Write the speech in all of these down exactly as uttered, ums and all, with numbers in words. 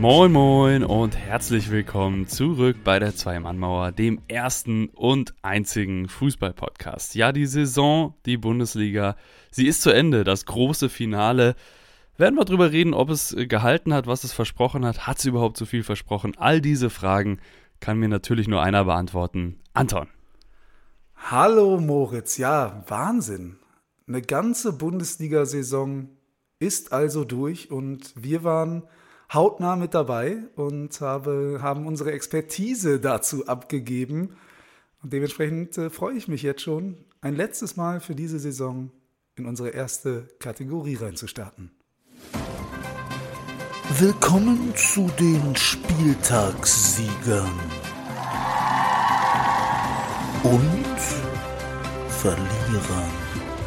Moin Moin und herzlich willkommen zurück bei der Zwei-Mann-Mauer, dem ersten und einzigen Fußball-Podcast. Ja, die Saison, die Bundesliga, sie ist zu Ende, das große Finale. Werden wir drüber reden, ob es gehalten hat, was es versprochen hat, hat es überhaupt so viel versprochen? All diese Fragen kann mir natürlich nur einer beantworten, Anton. Hallo Moritz, ja, Wahnsinn. Eine ganze Bundesliga-Saison ist also durch und wir waren hautnah mit dabei und habe, haben unsere Expertise dazu abgegeben. Und dementsprechend äh, freue ich mich jetzt schon, ein letztes Mal für diese Saison in unsere erste Kategorie reinzustarten. Willkommen zu den Spieltagssiegern und Verlierern.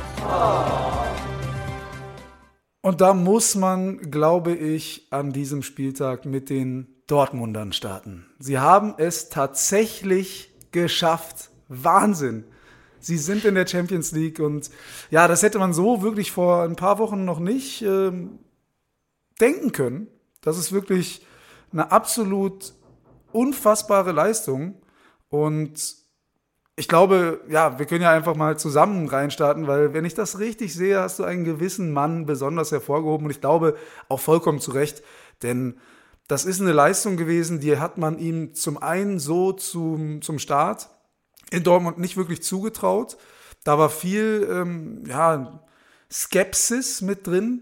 Und da muss man, glaube ich, an diesem Spieltag mit den Dortmundern starten. Sie haben es tatsächlich geschafft. Wahnsinn. Sie sind in der Champions League und ja, das hätte man so wirklich vor ein paar Wochen noch nicht ähm, denken können. Das ist wirklich eine absolut unfassbare Leistung und ich glaube, ja, wir können ja einfach mal zusammen reinstarten, weil wenn ich das richtig sehe, hast du einen gewissen Mann besonders hervorgehoben und ich glaube auch vollkommen zu Recht, denn das ist eine Leistung gewesen, die hat man ihm zum einen so zum, zum Start in Dortmund nicht wirklich zugetraut. Da war viel ähm, ja, Skepsis mit drin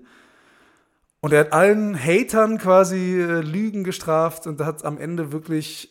und er hat allen Hatern quasi äh, Lügen gestraft und hat am Ende wirklich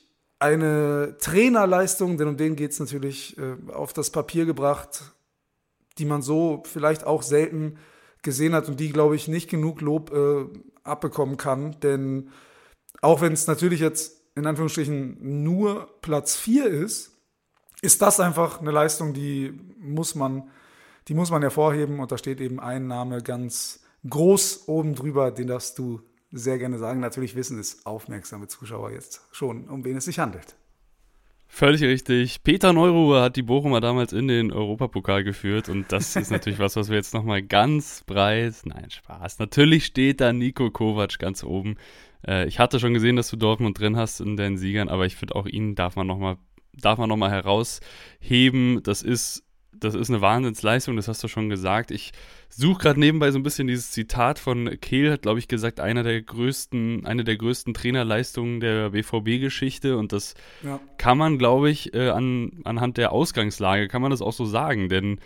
eine Trainerleistung, denn um den geht es natürlich, äh, auf das Papier gebracht, die man so vielleicht auch selten gesehen hat und die, glaube ich, nicht genug Lob äh, abbekommen kann. Denn auch wenn es natürlich jetzt in Anführungsstrichen nur Platz vier ist, ist das einfach eine Leistung, die muss man, die muss man hervorheben. Und da steht eben ein Name ganz groß oben drüber, den darfst du sehr gerne sagen. Natürlich wissen es aufmerksame Zuschauer jetzt schon, um wen es sich handelt. Völlig richtig. Peter Neururer hat die Bochumer damals in den Europapokal geführt und das ist natürlich was, was wir jetzt nochmal ganz breit, nein, Spaß. Natürlich steht da Niko Kovac ganz oben. Äh, ich hatte schon gesehen, dass du Dortmund drin hast in den Siegern, aber ich finde auch ihn darf man nochmal darf man noch mal herausheben. Das ist Das ist eine Wahnsinnsleistung, das hast du schon gesagt. Ich suche gerade nebenbei so ein bisschen dieses Zitat von Kehl, hat, glaube ich, gesagt, einer der größten, eine der größten Trainerleistungen der B V B-Geschichte. Und das ja. kann man, glaube ich, äh, an, anhand der Ausgangslage, kann man das auch so sagen. Denn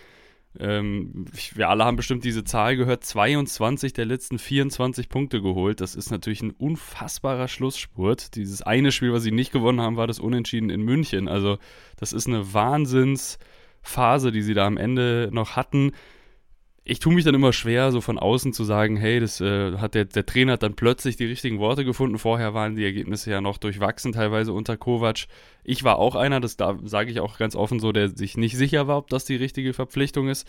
ähm, wir alle haben bestimmt diese Zahl gehört, zweiundzwanzig der letzten vierundzwanzig Punkte geholt. Das ist natürlich ein unfassbarer Schlussspurt. Dieses eine Spiel, was sie nicht gewonnen haben, war das Unentschieden in München. Also das ist eine Wahnsinns- Phase, die sie da am Ende noch hatten. Ich tue mich dann immer schwer, so von außen zu sagen, hey, das äh, hat der, der Trainer hat dann plötzlich die richtigen Worte gefunden. Vorher waren die Ergebnisse ja noch durchwachsen, teilweise unter Kovac. Ich war auch einer, das da sage ich auch ganz offen so, der sich nicht sicher war, ob das die richtige Verpflichtung ist.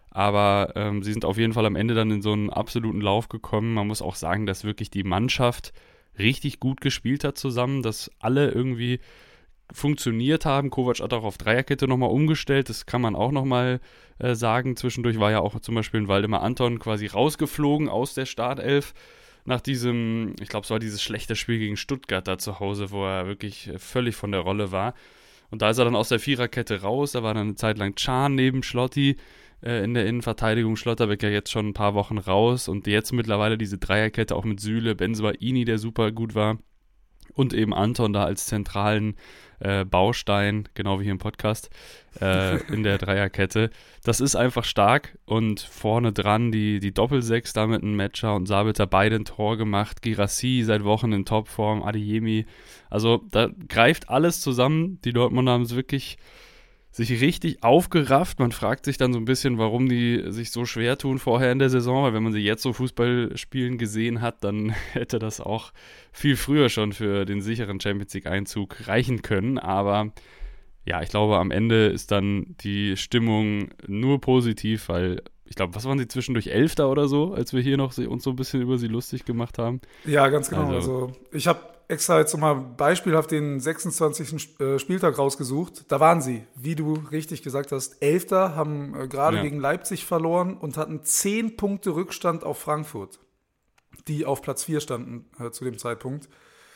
Aber ähm, sie sind auf jeden Fall am Ende dann in so einen absoluten Lauf gekommen. Man muss auch sagen, dass wirklich die Mannschaft richtig gut gespielt hat zusammen, dass alle irgendwie funktioniert haben. Kovac hat auch auf Dreierkette nochmal umgestellt, das kann man auch nochmal äh, sagen. Zwischendurch war ja auch zum Beispiel ein Waldemar Anton quasi rausgeflogen aus der Startelf nach diesem, ich glaube es war dieses schlechte Spiel gegen Stuttgart da zu Hause, wo er wirklich völlig von der Rolle war. Und da ist er dann aus der Viererkette raus, da war dann eine Zeit lang Can neben Schlotti äh, in der Innenverteidigung, Schlotterbeck ja jetzt schon ein paar Wochen raus und jetzt mittlerweile diese Dreierkette auch mit Süle, Bensebaini, der super gut war. Und eben Anton da als zentralen äh, Baustein, genau wie hier im Podcast, äh, in der Dreierkette. Das ist einfach stark und vorne dran die, die Doppelsechs da mit einem Metscher und Sabitzer beide ein Tor gemacht. Girassi seit Wochen in Topform, Adeyemi. Also da greift alles zusammen. Die Dortmunder haben es wirklich sich richtig aufgerafft. Man fragt sich dann so ein bisschen, warum die sich so schwer tun vorher in der Saison, weil wenn man sie jetzt so Fußball spielen gesehen hat, dann hätte das auch viel früher schon für den sicheren Champions-League-Einzug reichen können. Aber ja, ich glaube, am Ende ist dann die Stimmung nur positiv, weil ich glaube, was waren sie zwischendurch, Elfter oder so, als wir hier noch uns so ein bisschen über sie lustig gemacht haben? Ja, ganz genau. Also, also ich habe extra jetzt nochmal beispielhaft den sechsundzwanzigsten Spieltag rausgesucht. Da waren sie, wie du richtig gesagt hast, Elfter, haben äh, gerade ja. gegen Leipzig verloren und hatten zehn Punkte Rückstand auf Frankfurt, die auf Platz vier standen äh, zu dem Zeitpunkt.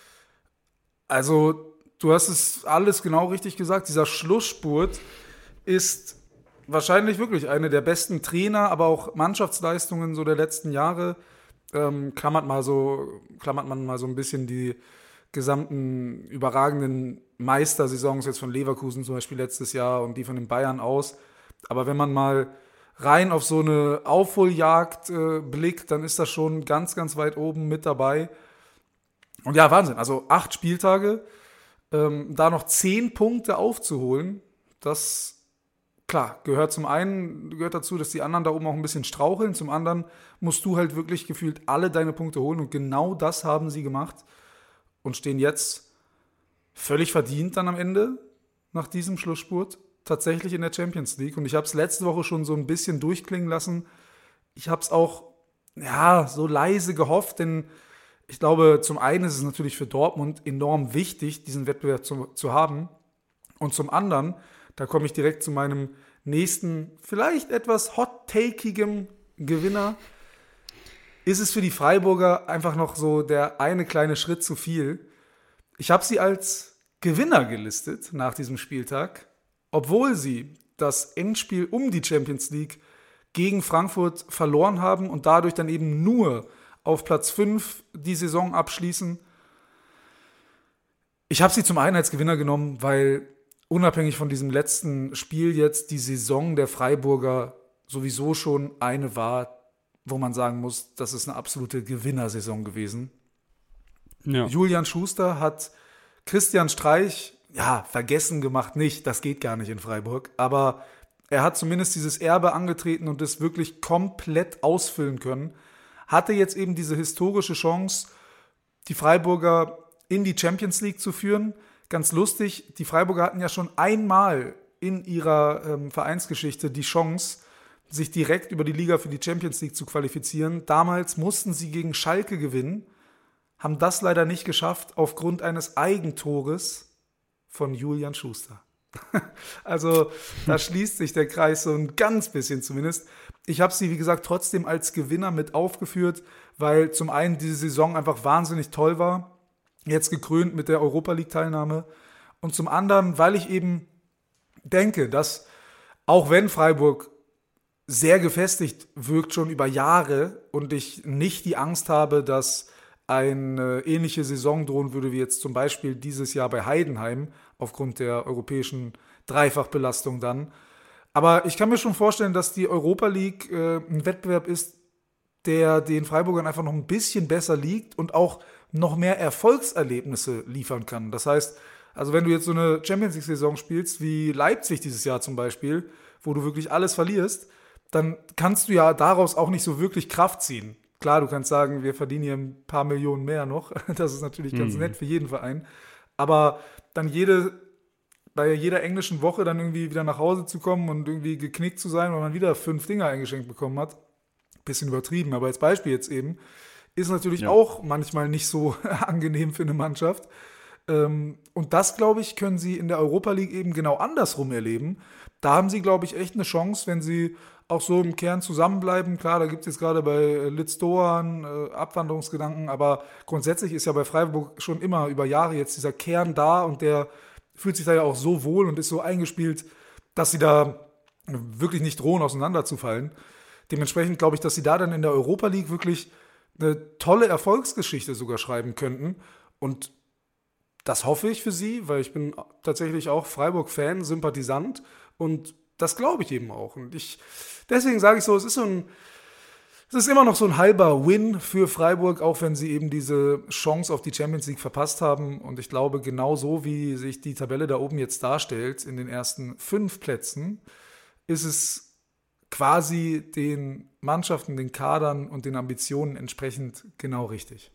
Also, du hast es alles genau richtig gesagt. Dieser Schlussspurt ist wahrscheinlich wirklich eine der besten Trainer, aber auch Mannschaftsleistungen so der letzten Jahre. Ähm, klammert mal so, klammert man mal so ein bisschen die gesamten überragenden Meistersaisons jetzt von Leverkusen zum Beispiel letztes Jahr und die von den Bayern aus. Aber wenn man mal rein auf so eine Aufholjagd äh, blickt, dann ist das schon ganz, ganz weit oben mit dabei. Und ja, Wahnsinn. Also acht Spieltage, ähm, da noch zehn Punkte aufzuholen, das, klar, gehört zum einen gehört dazu, dass die anderen da oben auch ein bisschen straucheln. Zum anderen musst du halt wirklich gefühlt alle deine Punkte holen. Und genau das haben sie gemacht und stehen jetzt völlig verdient dann am Ende nach diesem Schlussspurt tatsächlich in der Champions League. Und ich habe es letzte Woche schon so ein bisschen durchklingen lassen. Ich habe es auch, ja, so leise gehofft, denn ich glaube, zum einen ist es natürlich für Dortmund enorm wichtig, diesen Wettbewerb zu, zu haben. Und zum anderen, da komme ich direkt zu meinem nächsten, vielleicht etwas hot-takigem Gewinner, ist es für die Freiburger einfach noch so der eine kleine Schritt zu viel. Ich habe sie als Gewinner gelistet nach diesem Spieltag, obwohl sie das Endspiel um die Champions League gegen Frankfurt verloren haben und dadurch dann eben nur auf Platz fünf die Saison abschließen. Ich habe sie zum einen als Gewinner genommen, weil unabhängig von diesem letzten Spiel jetzt die Saison der Freiburger sowieso schon eine war, wo man sagen muss, das ist eine absolute Gewinnersaison gewesen. Ja. Julian Schuster hat Christian Streich, ja, vergessen gemacht nicht, das geht gar nicht in Freiburg, aber er hat zumindest dieses Erbe angetreten und es wirklich komplett ausfüllen können. Hatte jetzt eben diese historische Chance, die Freiburger in die Champions League zu führen. Ganz lustig, die Freiburger hatten ja schon einmal in ihrer ähm, Vereinsgeschichte die Chance, sich direkt über die Liga für die Champions League zu qualifizieren. Damals mussten sie gegen Schalke gewinnen, haben das leider nicht geschafft aufgrund eines Eigentores von Julian Schuster. Also da schließt sich der Kreis so ein ganz bisschen zumindest. Ich habe sie, wie gesagt, trotzdem als Gewinner mit aufgeführt, weil zum einen diese Saison einfach wahnsinnig toll war, jetzt gekrönt mit der Europa-League-Teilnahme und zum anderen, weil ich eben denke, dass auch wenn Freiburg sehr gefestigt wirkt schon über Jahre und ich nicht die Angst habe, dass eine ähnliche Saison drohen würde wie jetzt zum Beispiel dieses Jahr bei Heidenheim aufgrund der europäischen Dreifachbelastung dann. Aber ich kann mir schon vorstellen, dass die Europa League äh, ein Wettbewerb ist, der den Freiburgern einfach noch ein bisschen besser liegt und auch noch mehr Erfolgserlebnisse liefern kann. Das heißt, also wenn du jetzt so eine Champions League-Saison spielst, wie Leipzig dieses Jahr zum Beispiel, wo du wirklich alles verlierst, dann kannst du ja daraus auch nicht so wirklich Kraft ziehen. Klar, du kannst sagen, wir verdienen hier ein paar Millionen mehr noch. Das ist natürlich ganz mhm. nett für jeden Verein. Aber dann jede, bei jeder englischen Woche dann irgendwie wieder nach Hause zu kommen und irgendwie geknickt zu sein, weil man wieder fünf Dinger eingeschenkt bekommen hat, bisschen übertrieben, aber als Beispiel jetzt eben, ist natürlich ja. auch manchmal nicht so angenehm für eine Mannschaft. Und das, glaube ich, können sie in der Europa League eben genau andersrum erleben. Da haben sie, glaube ich, echt eine Chance, wenn sie auch so im Kern zusammenbleiben. Klar, da gibt es jetzt gerade bei Litz Doan äh, Abwanderungsgedanken, aber grundsätzlich ist ja bei Freiburg schon immer über Jahre jetzt dieser Kern da und der fühlt sich da ja auch so wohl und ist so eingespielt, dass sie da wirklich nicht drohen, auseinanderzufallen. Dementsprechend glaube ich, dass sie da dann in der Europa League wirklich eine tolle Erfolgsgeschichte sogar schreiben könnten und das hoffe ich für sie, weil ich bin tatsächlich auch Freiburg-Fan, Sympathisant und das glaube ich eben auch. Und ich, deswegen sage ich so, es ist so ein, es ist immer noch so ein halber Win für Freiburg, auch wenn sie eben diese Chance auf die Champions League verpasst haben. Und ich glaube, genau so wie sich die Tabelle da oben jetzt darstellt, in den ersten fünf Plätzen, ist es quasi den Mannschaften, den Kadern und den Ambitionen entsprechend genau richtig.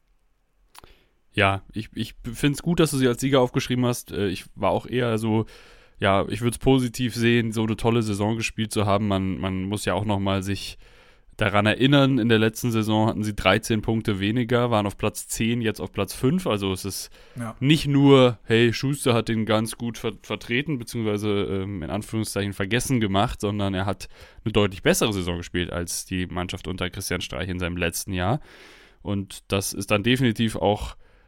Ja, ich, ich finde es gut, dass du sie als Sieger aufgeschrieben hast. Ich war auch eher so, ja, ich würde es positiv sehen, so eine tolle Saison gespielt zu haben. Man, man muss ja auch nochmal sich daran erinnern, in der letzten Saison hatten sie dreizehn Punkte weniger, waren auf Platz zehn, jetzt auf Platz fünf. Also es ist ja. nicht nur, hey, Schuster hat den ganz gut ver- vertreten, beziehungsweise ähm, in Anführungszeichen vergessen gemacht, sondern er hat eine deutlich bessere Saison gespielt als die Mannschaft unter Christian Streich in seinem letzten Jahr. Und das ist dann definitiv auch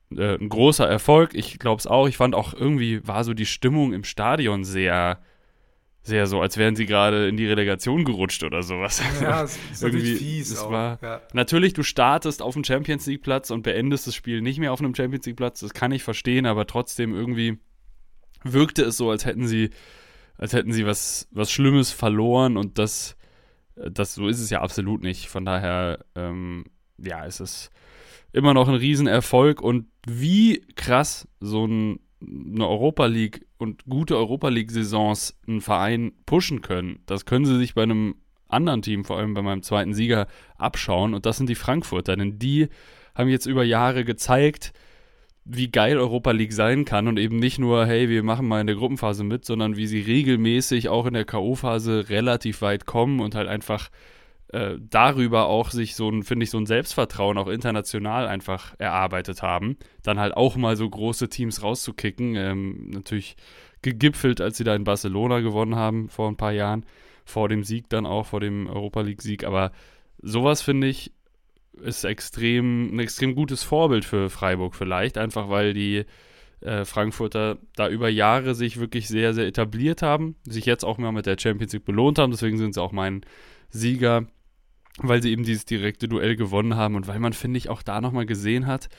äh, ein großer Erfolg. Ich glaube es auch. Ich fand auch irgendwie war so die Stimmung im Stadion sehr, sehr so, als wären sie gerade in die Relegation gerutscht oder sowas. Ja, es ist irgendwie, natürlich fies es auch. war, Ja. Natürlich, du startest auf dem Champions League Platz und beendest das Spiel nicht mehr auf einem Champions League Platz. Das kann ich verstehen, aber trotzdem irgendwie wirkte es so, als hätten sie, als hätten sie was, was Schlimmes verloren und das, das, so ist es ja absolut nicht. Von daher, ähm, ja, es ist immer noch ein Riesenerfolg und wie krass so ein, eine Europa League und gute Europa League Saisons einen Verein pushen können, das können sie sich bei einem anderen Team, vor allem bei meinem zweiten Sieger, abschauen und das sind die Frankfurter, denn die haben jetzt über Jahre gezeigt, wie geil Europa League sein kann und eben nicht nur, hey, wir machen mal in der Gruppenphase mit, sondern wie sie regelmäßig auch in der K O-Phase relativ weit kommen und halt einfach äh, darüber auch sich so ein, finde ich, so ein Selbstvertrauen auch international einfach erarbeitet haben, dann halt auch mal so große Teams rauszukicken, ähm, natürlich gegipfelt, als sie da in Barcelona gewonnen haben vor ein paar Jahren, vor dem Sieg dann auch, vor dem Europa League-Sieg, aber sowas finde ich ist extrem, ein extrem gutes Vorbild für Freiburg vielleicht, einfach weil die äh, Frankfurter da über Jahre sich wirklich sehr, sehr etabliert haben, sich jetzt auch mal mit der Champions League belohnt haben, deswegen sind sie auch mein Sieger, weil sie eben dieses direkte Duell gewonnen haben und weil man, finde ich, auch da nochmal gesehen hat,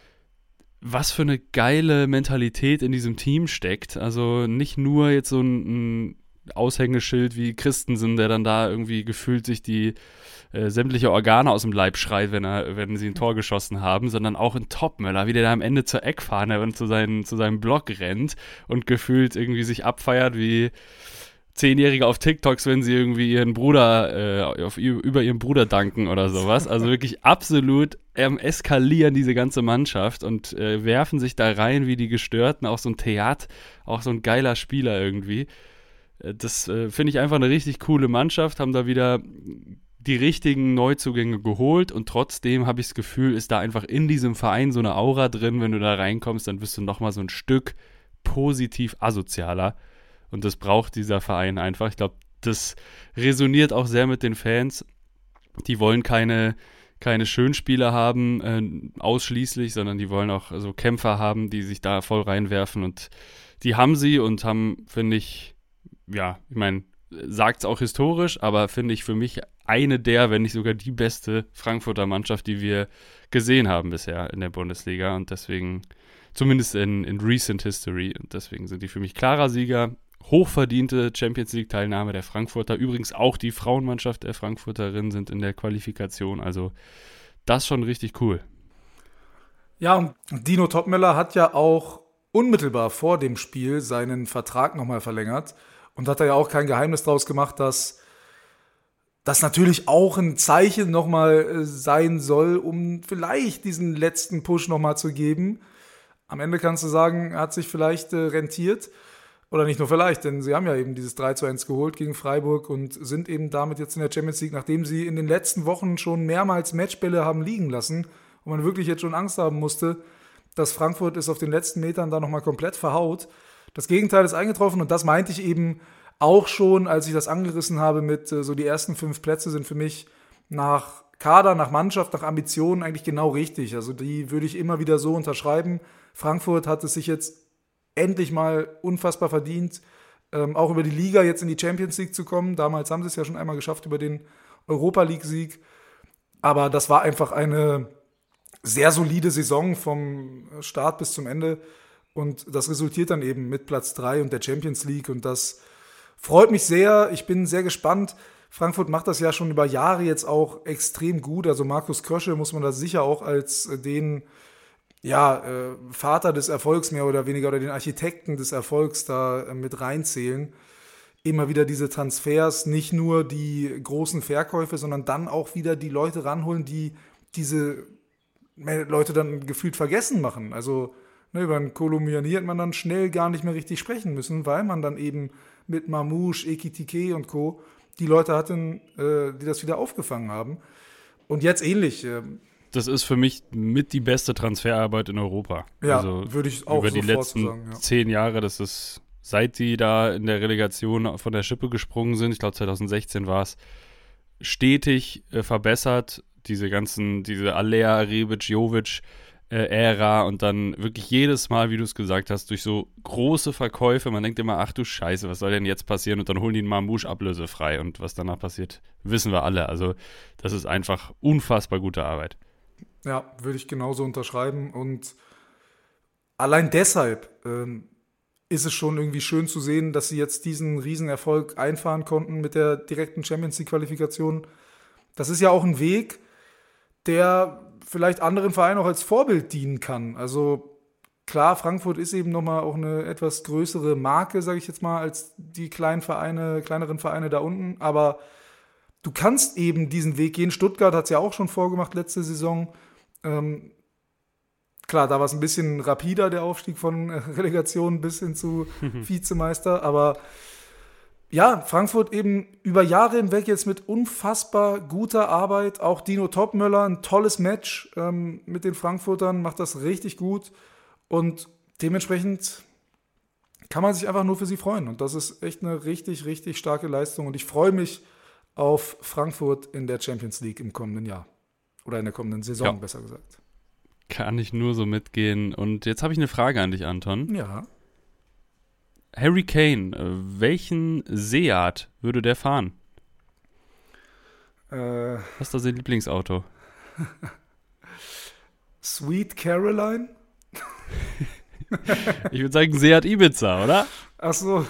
was für eine geile Mentalität in diesem Team steckt. Also nicht nur jetzt so ein, ein Aushängeschild wie Christensen, der dann da irgendwie gefühlt sich die äh, sämtliche Organe aus dem Leib schreit, wenn er, wenn sie ein Tor geschossen haben, sondern auch ein Topmöller, wie der da am Ende zur Eckfahne und zu, seinen, zu seinem Block rennt und gefühlt irgendwie sich abfeiert wie Zehnjährige auf TikToks, wenn sie irgendwie ihren Bruder, äh, auf, über ihren Bruder danken oder sowas. Also wirklich absolut ähm, eskalieren diese ganze Mannschaft und äh, werfen sich da rein wie die Gestörten, auch so ein Theater, auch so ein geiler Spieler irgendwie. Das äh, finde ich einfach eine richtig coole Mannschaft, haben da wieder die richtigen Neuzugänge geholt und trotzdem habe ich das Gefühl, ist da einfach in diesem Verein so eine Aura drin, wenn du da reinkommst, dann bist du nochmal so ein Stück positiv asozialer und das braucht dieser Verein einfach. Ich glaube, das resoniert auch sehr mit den Fans, die wollen keine, keine Schönspieler haben äh, ausschließlich, sondern die wollen auch so Kämpfer haben, die sich da voll reinwerfen und die haben sie und haben, finde ich, ja, ich meine, sagt es auch historisch, aber finde ich für mich eine der, wenn nicht sogar die beste Frankfurter Mannschaft, die wir gesehen haben bisher in der Bundesliga und deswegen, zumindest in, in recent history, und deswegen sind die für mich klarer Sieger, hochverdiente Champions League Teilnahme der Frankfurter, übrigens auch die Frauenmannschaft der Frankfurterinnen sind in der Qualifikation, also das schon richtig cool. Ja, und Dino Topmöller hat ja auch unmittelbar vor dem Spiel seinen Vertrag nochmal verlängert. Und hat er ja auch kein Geheimnis draus gemacht, dass das natürlich auch ein Zeichen nochmal sein soll, um vielleicht diesen letzten Push nochmal zu geben. Am Ende kannst du sagen, hat sich vielleicht äh, rentiert. Oder nicht nur vielleicht, denn sie haben ja eben dieses drei zu eins geholt gegen Freiburg und sind eben damit jetzt in der Champions League, nachdem sie in den letzten Wochen schon mehrmals Matchbälle haben liegen lassen und man wirklich jetzt schon Angst haben musste, dass Frankfurt es auf den letzten Metern da nochmal komplett verhaut. Das Gegenteil ist eingetroffen und das meinte ich eben auch schon, als ich das angerissen habe mit äh, so die ersten fünf Plätze sind für mich nach Kader, nach Mannschaft, nach Ambitionen eigentlich genau richtig. Also die würde ich immer wieder so unterschreiben. Frankfurt hat es sich jetzt endlich mal unfassbar verdient, ähm, auch über die Liga jetzt in die Champions League zu kommen. Damals haben sie es ja schon einmal geschafft über den Europa League-Sieg. Aber das war einfach eine sehr solide Saison vom Start bis zum Ende. Und das resultiert dann eben mit Platz drei und der Champions League. Und das freut mich sehr. Ich bin sehr gespannt. Frankfurt macht das ja schon über Jahre jetzt auch extrem gut. Also Markus Krösche muss man da sicher auch als den ja, äh, Vater des Erfolgs mehr oder weniger oder den Architekten des Erfolgs da äh, mit reinzählen. Immer wieder diese Transfers, nicht nur die großen Verkäufe, sondern dann auch wieder die Leute ranholen, die diese Leute dann gefühlt vergessen machen. Also ne, über einen Kolomiani hat man dann schnell gar nicht mehr richtig sprechen müssen, weil man dann eben mit Mamouche, Ekitike und Co. die Leute hatten, äh, die das wieder aufgefangen haben. Und jetzt ähnlich. Äh, Das ist für mich mit die beste Transferarbeit in Europa. Ja, also würde ich auch über die sofort letzten so sagen, ja. zehn Jahre, das ist, seit die da in der Relegation von der Schippe gesprungen sind, ich glaube zwanzig sechzehn war es, stetig äh, verbessert. Diese ganzen, diese Alea, Rebic, Jovic, äh, Ära und dann wirklich jedes Mal, wie du es gesagt hast, durch so große Verkäufe, man denkt immer, ach du Scheiße, was soll denn jetzt passieren? Und dann holen die einen Mamouche ablösefrei und was danach passiert, wissen wir alle. Also das ist einfach unfassbar gute Arbeit. Ja, würde ich genauso unterschreiben und allein deshalb ähm, ist es schon irgendwie schön zu sehen, dass sie jetzt diesen Riesenerfolg einfahren konnten mit der direkten Champions-League-Qualifikation. Das ist ja auch ein Weg, der vielleicht anderen Vereinen auch als Vorbild dienen kann. Also klar, Frankfurt ist eben nochmal auch eine etwas größere Marke, sage ich jetzt mal, als die kleinen Vereine, kleineren Vereine da unten. Aber du kannst eben diesen Weg gehen. Stuttgart hat es ja auch schon vorgemacht letzte Saison. Ähm, Klar, da war es ein bisschen rapider, der Aufstieg von Relegation bis hin zu Vizemeister. Aber ja, Frankfurt eben über Jahre hinweg jetzt mit unfassbar guter Arbeit. Auch Dino Topmöller, ein tolles Match ähm, mit den Frankfurtern, macht das richtig gut. Und dementsprechend kann man sich einfach nur für sie freuen. Und das ist echt eine richtig, richtig starke Leistung. Und ich freue mich auf Frankfurt in der Champions League im kommenden Jahr. Oder in der kommenden Saison, Ja. besser gesagt. Kann ich nur so mitgehen. Und jetzt habe ich eine Frage an dich, Anton. Ja. Harry Kane, äh, welchen Seat würde der fahren? Äh, Was ist da sein Lieblingsauto? Sweet Caroline? Ich würde sagen Seat Ibiza, oder? Ach so.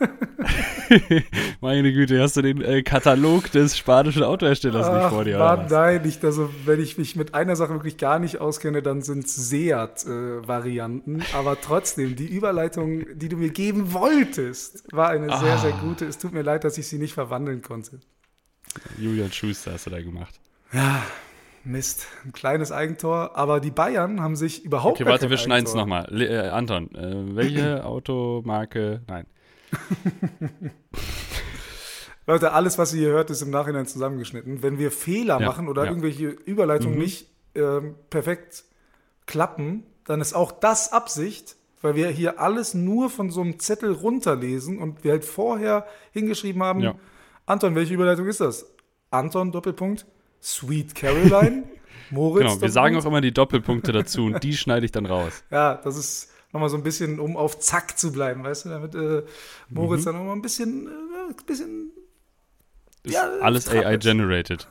Meine Güte, hast du den äh, Katalog des spanischen Autoherstellers nicht vor dir, oder Mann, was? nein, nicht. Also, wenn ich mich mit einer Sache wirklich gar nicht auskenne, dann sind es Seat-Varianten. Aber trotzdem, die Überleitung, die du mir geben wolltest, war eine sehr, Ah. sehr gute. Es tut mir leid, dass ich sie nicht verwandeln konnte. Julian Schuster hast du da gemacht. Ja, Mist. Ein kleines Eigentor. Aber die Bayern haben sich überhaupt Okay, gar warte, kein wir schneiden es Eigentor. nochmal. Le- äh, Anton, äh, welche Automarke? Nein. Leute, alles, was ihr hier hört, ist im Nachhinein zusammengeschnitten. Wenn wir Fehler Ja, machen oder ja. irgendwelche Überleitungen Mhm. nicht ähm, perfekt klappen, dann ist auch das Absicht, weil wir hier alles nur von so einem Zettel runterlesen und wir halt vorher hingeschrieben haben, Ja. Anton, welche Überleitung ist das? Anton, Doppelpunkt, Sweet Caroline, Moritz, Genau, wir sagen auch Doppelpunkt. immer die Doppelpunkte dazu und die schneide ich dann raus. Ja, das ist nochmal so ein bisschen, um auf Zack zu bleiben, weißt du, damit äh, Moritz Mhm. dann nochmal ein bisschen, äh, ein bisschen Ist Ja, alles A strappelt. I-generated.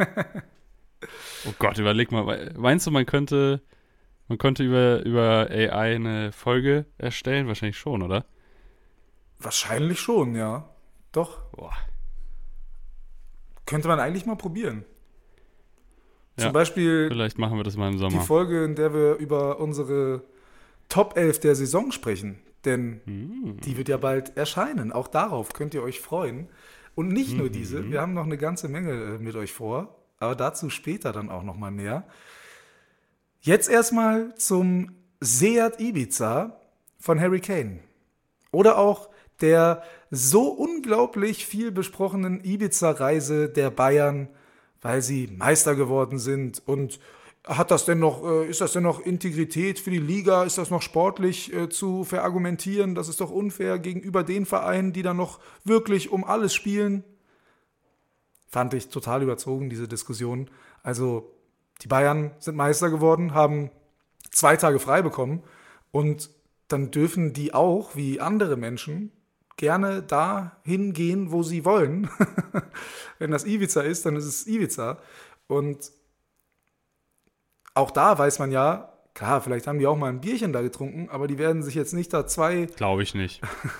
Oh Gott, überleg mal. Meinst du, man könnte, man könnte über, über A I eine Folge erstellen? Wahrscheinlich schon, oder? Wahrscheinlich schon, ja. Doch. Boah. Könnte man eigentlich mal probieren. Ja, Zum Beispiel Vielleicht machen wir das mal im die Sommer. Folge, in der wir über unsere Top elf der Saison sprechen. Denn Hm. die wird ja bald erscheinen. Auch darauf könnt ihr euch freuen. Und nicht nur diese, wir haben noch eine ganze Menge äh, mit euch vor. Aber dazu später dann auch noch mal mehr. Jetzt erstmal zum Seat Ibiza von Harry Kane. Oder auch der so unglaublich viel besprochenen Ibiza-Reise der Bayern, weil sie Meister geworden sind. Und hat das denn noch, äh, ist das denn noch Integrität für die Liga? Ist das noch sportlich äh, zu verargumentieren? Das ist doch unfair gegenüber den Vereinen, die dann noch wirklich um alles spielen. Fand ich total überzogen, diese Diskussion. Also die Bayern sind Meister geworden, haben zwei Tage frei bekommen und dann dürfen die auch, wie andere Menschen, gerne dahin gehen, wo sie wollen. Wenn das Ibiza ist, dann ist es Ibiza. Und auch da weiß man ja, klar, vielleicht haben die auch mal ein Bierchen da getrunken, aber die werden sich jetzt nicht da zwei... Glaube ich nicht.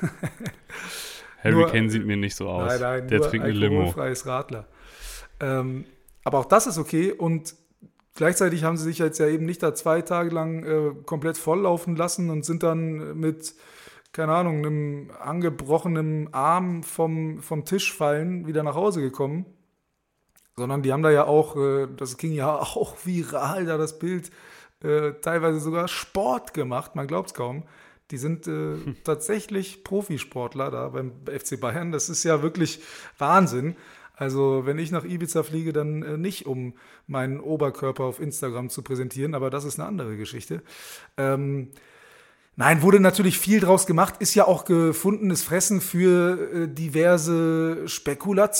Harry Nur- Kane sieht mir nicht so aus. Nein, nein, Der nur trinkt eine Limo. alkoholfreies Radler. Ähm, aber auch das ist okay und gleichzeitig haben sie sich jetzt ja eben nicht da zwei Tage lang äh, komplett volllaufen lassen und sind dann mit, keine Ahnung, einem angebrochenen Arm vom, vom Tisch fallen wieder nach Hause gekommen. Sondern die haben da ja auch, äh, das ging ja auch viral, da das Bild, äh, teilweise sogar Sport gemacht, man glaubt es kaum. Die sind äh, tatsächlich Profisportler da beim F C Bayern. Das ist ja wirklich Wahnsinn. Also wenn ich nach Ibiza fliege, dann äh, nicht, um meinen Oberkörper auf Instagram zu präsentieren, aber das ist eine andere Geschichte. Ähm, nein, wurde natürlich viel draus gemacht, ist ja auch gefundenes Fressen für äh, diverse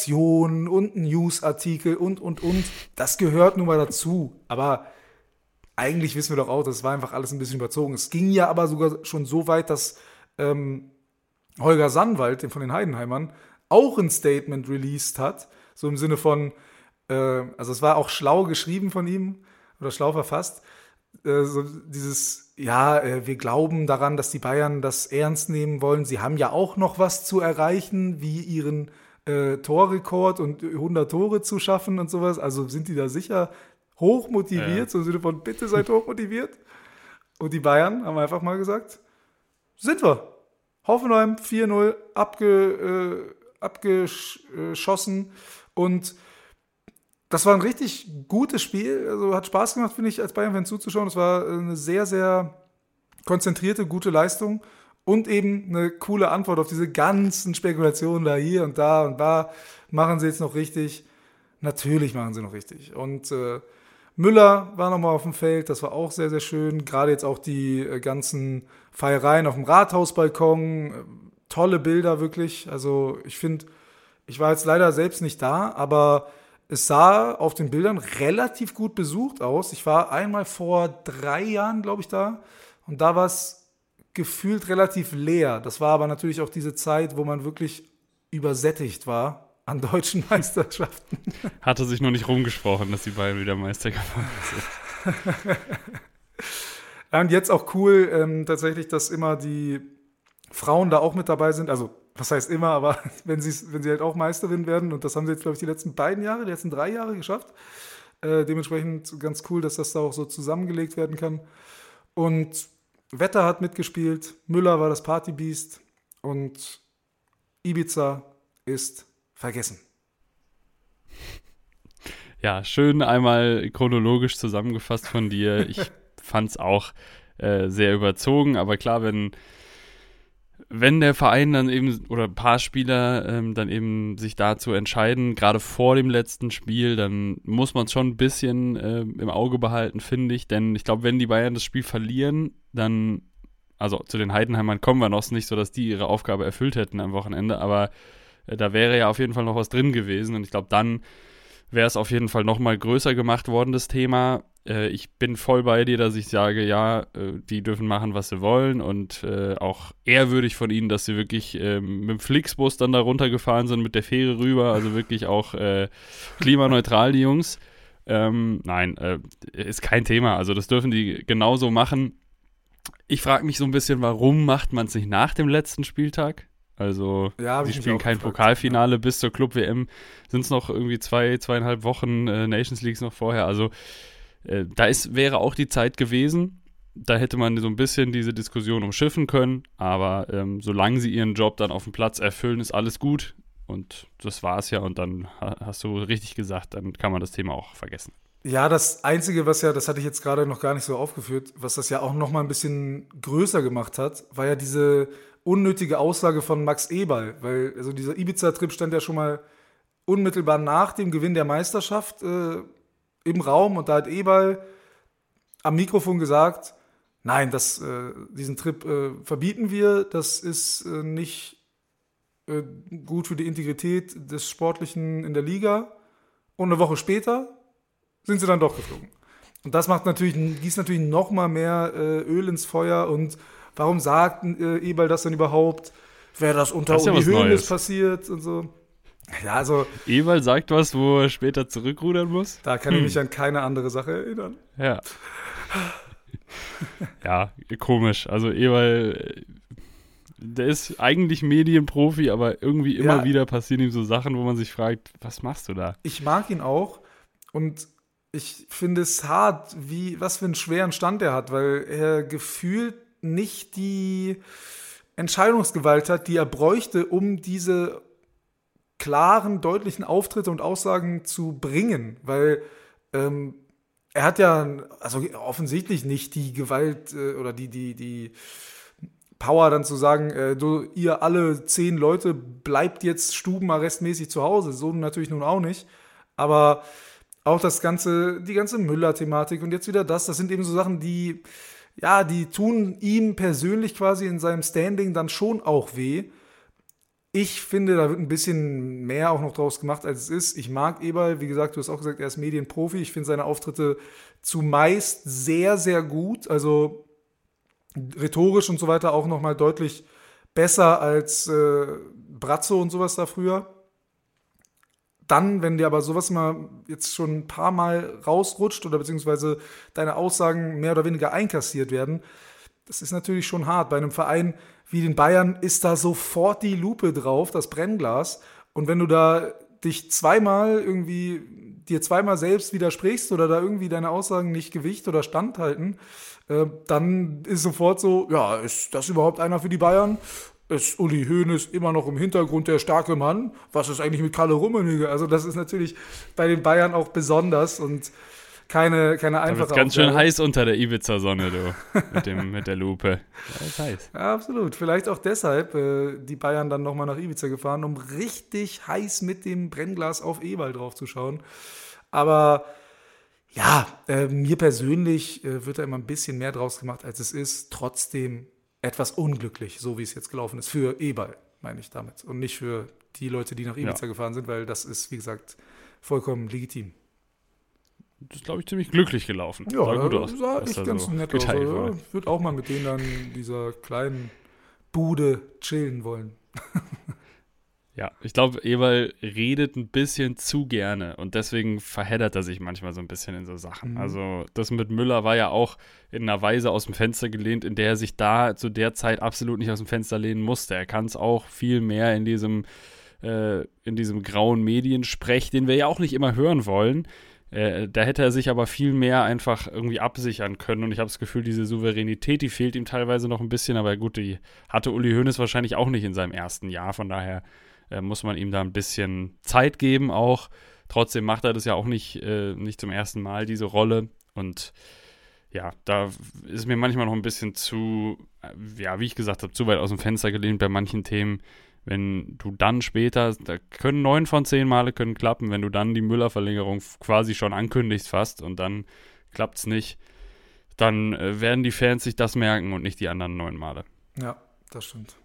Spekulationen und Newsartikel und, und, und. Das gehört nun mal dazu. Aber eigentlich wissen wir doch auch, das war einfach alles ein bisschen überzogen. Es ging ja aber sogar schon so weit, dass ähm, Holger Sandwald, den von den Heidenheimern, auch ein Statement released hat, so im Sinne von, äh, also es war auch schlau geschrieben von ihm oder schlau verfasst, äh, so dieses, ja, äh, wir glauben daran, dass die Bayern das ernst nehmen wollen. Sie haben ja auch noch was zu erreichen, wie ihren äh, Torrekord und hundert Tore zu schaffen und sowas. Also sind die da sicher hochmotiviert, Ja. so im Sinne von, bitte seid hochmotiviert. Und die Bayern haben einfach mal gesagt, sind wir. Hoffenheim vier null abge, äh, abgeschossen und das war ein richtig gutes Spiel. Also hat Spaß gemacht, finde ich, als Bayern-Fan zuzuschauen. Es war eine sehr, sehr konzentrierte, gute Leistung und eben eine coole Antwort auf diese ganzen Spekulationen da hier und da und da. Machen sie jetzt noch richtig? Natürlich machen sie noch richtig. Und äh, Müller war nochmal auf dem Feld, das war auch sehr, sehr schön. Gerade jetzt auch die äh, ganzen Feiereien auf dem Rathausbalkon. Äh, tolle Bilder, wirklich. Also ich finde, ich war jetzt leider selbst nicht da, aber es sah auf den Bildern relativ gut besucht aus. Ich war einmal vor drei Jahren, glaube ich, da. Und da war es gefühlt relativ leer. Das war aber natürlich auch diese Zeit, wo man wirklich übersättigt war an deutschen Meisterschaften. Hatte sich noch nicht rumgesprochen, dass die Bayern wieder Meister geworden sind. Ja, und jetzt auch cool ähm, tatsächlich, dass immer die Frauen da auch mit dabei sind. Also, was heißt immer, aber wenn sie, wenn sie halt auch Meisterin werden, und das haben sie jetzt, glaube ich, die letzten beiden Jahre, die letzten drei Jahre geschafft. Äh, dementsprechend ganz cool, dass das da auch so zusammengelegt werden kann. Und Wetter hat mitgespielt, Müller war das Partybeast und Ibiza ist vergessen. Ja, schön einmal chronologisch zusammengefasst von dir. Ich fand es auch äh, sehr überzogen, aber klar, wenn, wenn der Verein dann eben oder ein paar Spieler ähm, dann eben sich dazu entscheiden, gerade vor dem letzten Spiel, dann muss man es schon ein bisschen äh, im Auge behalten, finde ich, denn ich glaube, wenn die Bayern das Spiel verlieren, dann, also zu den Heidenheimern kommen wir noch nicht, so dass die ihre Aufgabe erfüllt hätten am Wochenende, aber äh, da wäre ja auf jeden Fall noch was drin gewesen und ich glaube, dann wäre es auf jeden Fall noch mal größer gemacht worden, das Thema. Äh, ich bin voll bei dir, dass ich sage, ja, äh, die dürfen machen, was sie wollen und äh, auch ehrwürdig von ihnen, dass sie wirklich äh, mit dem Flixbus dann da runtergefahren sind, mit der Fähre rüber, also wirklich auch äh, klimaneutral, die Jungs. Ähm, nein, äh, ist kein Thema, also das dürfen die genauso machen. Ich frage mich so ein bisschen, warum macht man es nicht nach dem letzten Spieltag? Also, Ja, sie spielen kein gefragt, Pokalfinale, ja. Bis zur Club-W M sind es noch irgendwie zwei, zweieinhalb Wochen, äh, Nations Leagues noch vorher. Also, äh, da ist, wäre auch die Zeit gewesen. Da hätte man so ein bisschen diese Diskussion umschiffen können. Aber ähm, solange sie ihren Job dann auf dem Platz erfüllen, ist alles gut. Und das war's ja. Und dann hast du richtig gesagt, dann kann man das Thema auch vergessen. Ja, das Einzige, was ja, das hatte ich jetzt gerade noch gar nicht so aufgeführt, was das ja auch noch mal ein bisschen größer gemacht hat, war ja diese unnötige Aussage von Max Eberl, weil also dieser Ibiza-Trip stand ja schon mal unmittelbar nach dem Gewinn der Meisterschaft äh, im Raum und da hat Eberl am Mikrofon gesagt, nein, das, äh, diesen Trip äh, verbieten wir, das ist äh, nicht äh, gut für die Integrität des Sportlichen in der Liga und eine Woche später sind sie dann doch geflogen. Und das macht natürlich, gießt natürlich noch mal mehr äh, Öl ins Feuer und warum sagt äh, Eberl das denn überhaupt? Wäre das unter das ja Uli Hoeneß passiert und so? Ja, also. Eberl sagt was, wo er später zurückrudern muss? Da kann hm. ich mich an keine andere Sache erinnern. Ja. Ja, komisch. Also Eberl, der ist eigentlich Medienprofi, aber irgendwie immer ja. wieder passieren ihm so Sachen, wo man sich fragt, was machst du da? Ich mag ihn auch und ich finde es hart, wie, was für einen schweren Stand er hat, weil er gefühlt nicht die Entscheidungsgewalt hat, die er bräuchte, um diese klaren, deutlichen Auftritte und Aussagen zu bringen, weil ähm, er hat ja also offensichtlich nicht die Gewalt äh, oder die, die, die Power dann zu sagen, äh, du, ihr alle zehn Leute bleibt jetzt stubenarrestmäßig zu Hause, so natürlich nun auch nicht, aber auch das ganze, die ganze Müller-Thematik und jetzt wieder das, das sind eben so Sachen, die ja, die tun ihm persönlich quasi in seinem Standing dann schon auch weh. Ich finde, da wird ein bisschen mehr auch noch draus gemacht, als es ist. Ich mag Eberl, wie gesagt, du hast auch gesagt, er ist Medienprofi. Ich finde seine Auftritte zumeist sehr, sehr gut. Also rhetorisch und so weiter auch nochmal deutlich besser als äh, Brazzo und sowas da früher. Dann, wenn dir aber sowas mal jetzt schon ein paar Mal rausrutscht oder beziehungsweise deine Aussagen mehr oder weniger einkassiert werden, das ist natürlich schon hart. Bei einem Verein wie den Bayern ist da sofort die Lupe drauf, das Brennglas. Und wenn du da dich zweimal irgendwie, dir zweimal selbst widersprichst oder da irgendwie deine Aussagen nicht Gewicht oder Stand halten, äh, dann ist sofort so, ja, ist das überhaupt einer für die Bayern? Ist Uli Hoeneß immer noch im Hintergrund der starke Mann? Was ist eigentlich mit Kalle Rummenigge? Also das ist natürlich bei den Bayern auch besonders und keine, keine einfache Aufgabe. Ganz schön heiß unter der Ibiza-Sonne, du, mit, dem, mit der Lupe. Ja, das ist heiß. Ja, absolut. Vielleicht auch deshalb äh, die Bayern dann nochmal nach Ibiza gefahren, um richtig heiß mit dem Brennglas auf Eberl drauf zu schauen. Aber ja, äh, mir persönlich äh, wird da immer ein bisschen mehr draus gemacht, als es ist. Trotzdem etwas unglücklich, so wie es jetzt gelaufen ist. Für Eberl, meine ich damit. Und nicht für die Leute, die nach Ibiza ja. gefahren sind, weil das ist, wie gesagt, vollkommen legitim. Das ist, glaube ich, ziemlich glücklich gelaufen. Ja, sah gut aus. Sah echt da ganz so nett aus. Also, ich würde auch mal mit denen dann in dieser kleinen Bude chillen wollen. Ja, ich glaube, Eberl redet ein bisschen zu gerne und deswegen verheddert er sich manchmal so ein bisschen in so Sachen. Mhm. Also das mit Müller war ja auch in einer Weise aus dem Fenster gelehnt, in der er sich da zu der Zeit absolut nicht aus dem Fenster lehnen musste. Er kann es auch viel mehr in diesem, äh, in diesem grauen Mediensprech, den wir ja auch nicht immer hören wollen. Äh, da hätte er sich aber viel mehr einfach irgendwie absichern können und ich habe das Gefühl, diese Souveränität, die fehlt ihm teilweise noch ein bisschen, aber gut, die hatte Uli Hoeneß wahrscheinlich auch nicht in seinem ersten Jahr, von daher äh, muss man ihm da ein bisschen Zeit geben auch. Trotzdem macht er das ja auch nicht, äh, nicht zum ersten Mal, diese Rolle und ja, da ist mir manchmal noch ein bisschen zu, äh, ja, wie ich gesagt habe, zu weit aus dem Fenster gelehnt bei manchen Themen. Wenn du dann später, da können neun von zehn Male können klappen, wenn du dann die Müller-Verlängerung quasi schon ankündigst fast und dann klappt es nicht, dann äh, werden die Fans sich das merken und nicht die anderen neun Male. Ja, das stimmt.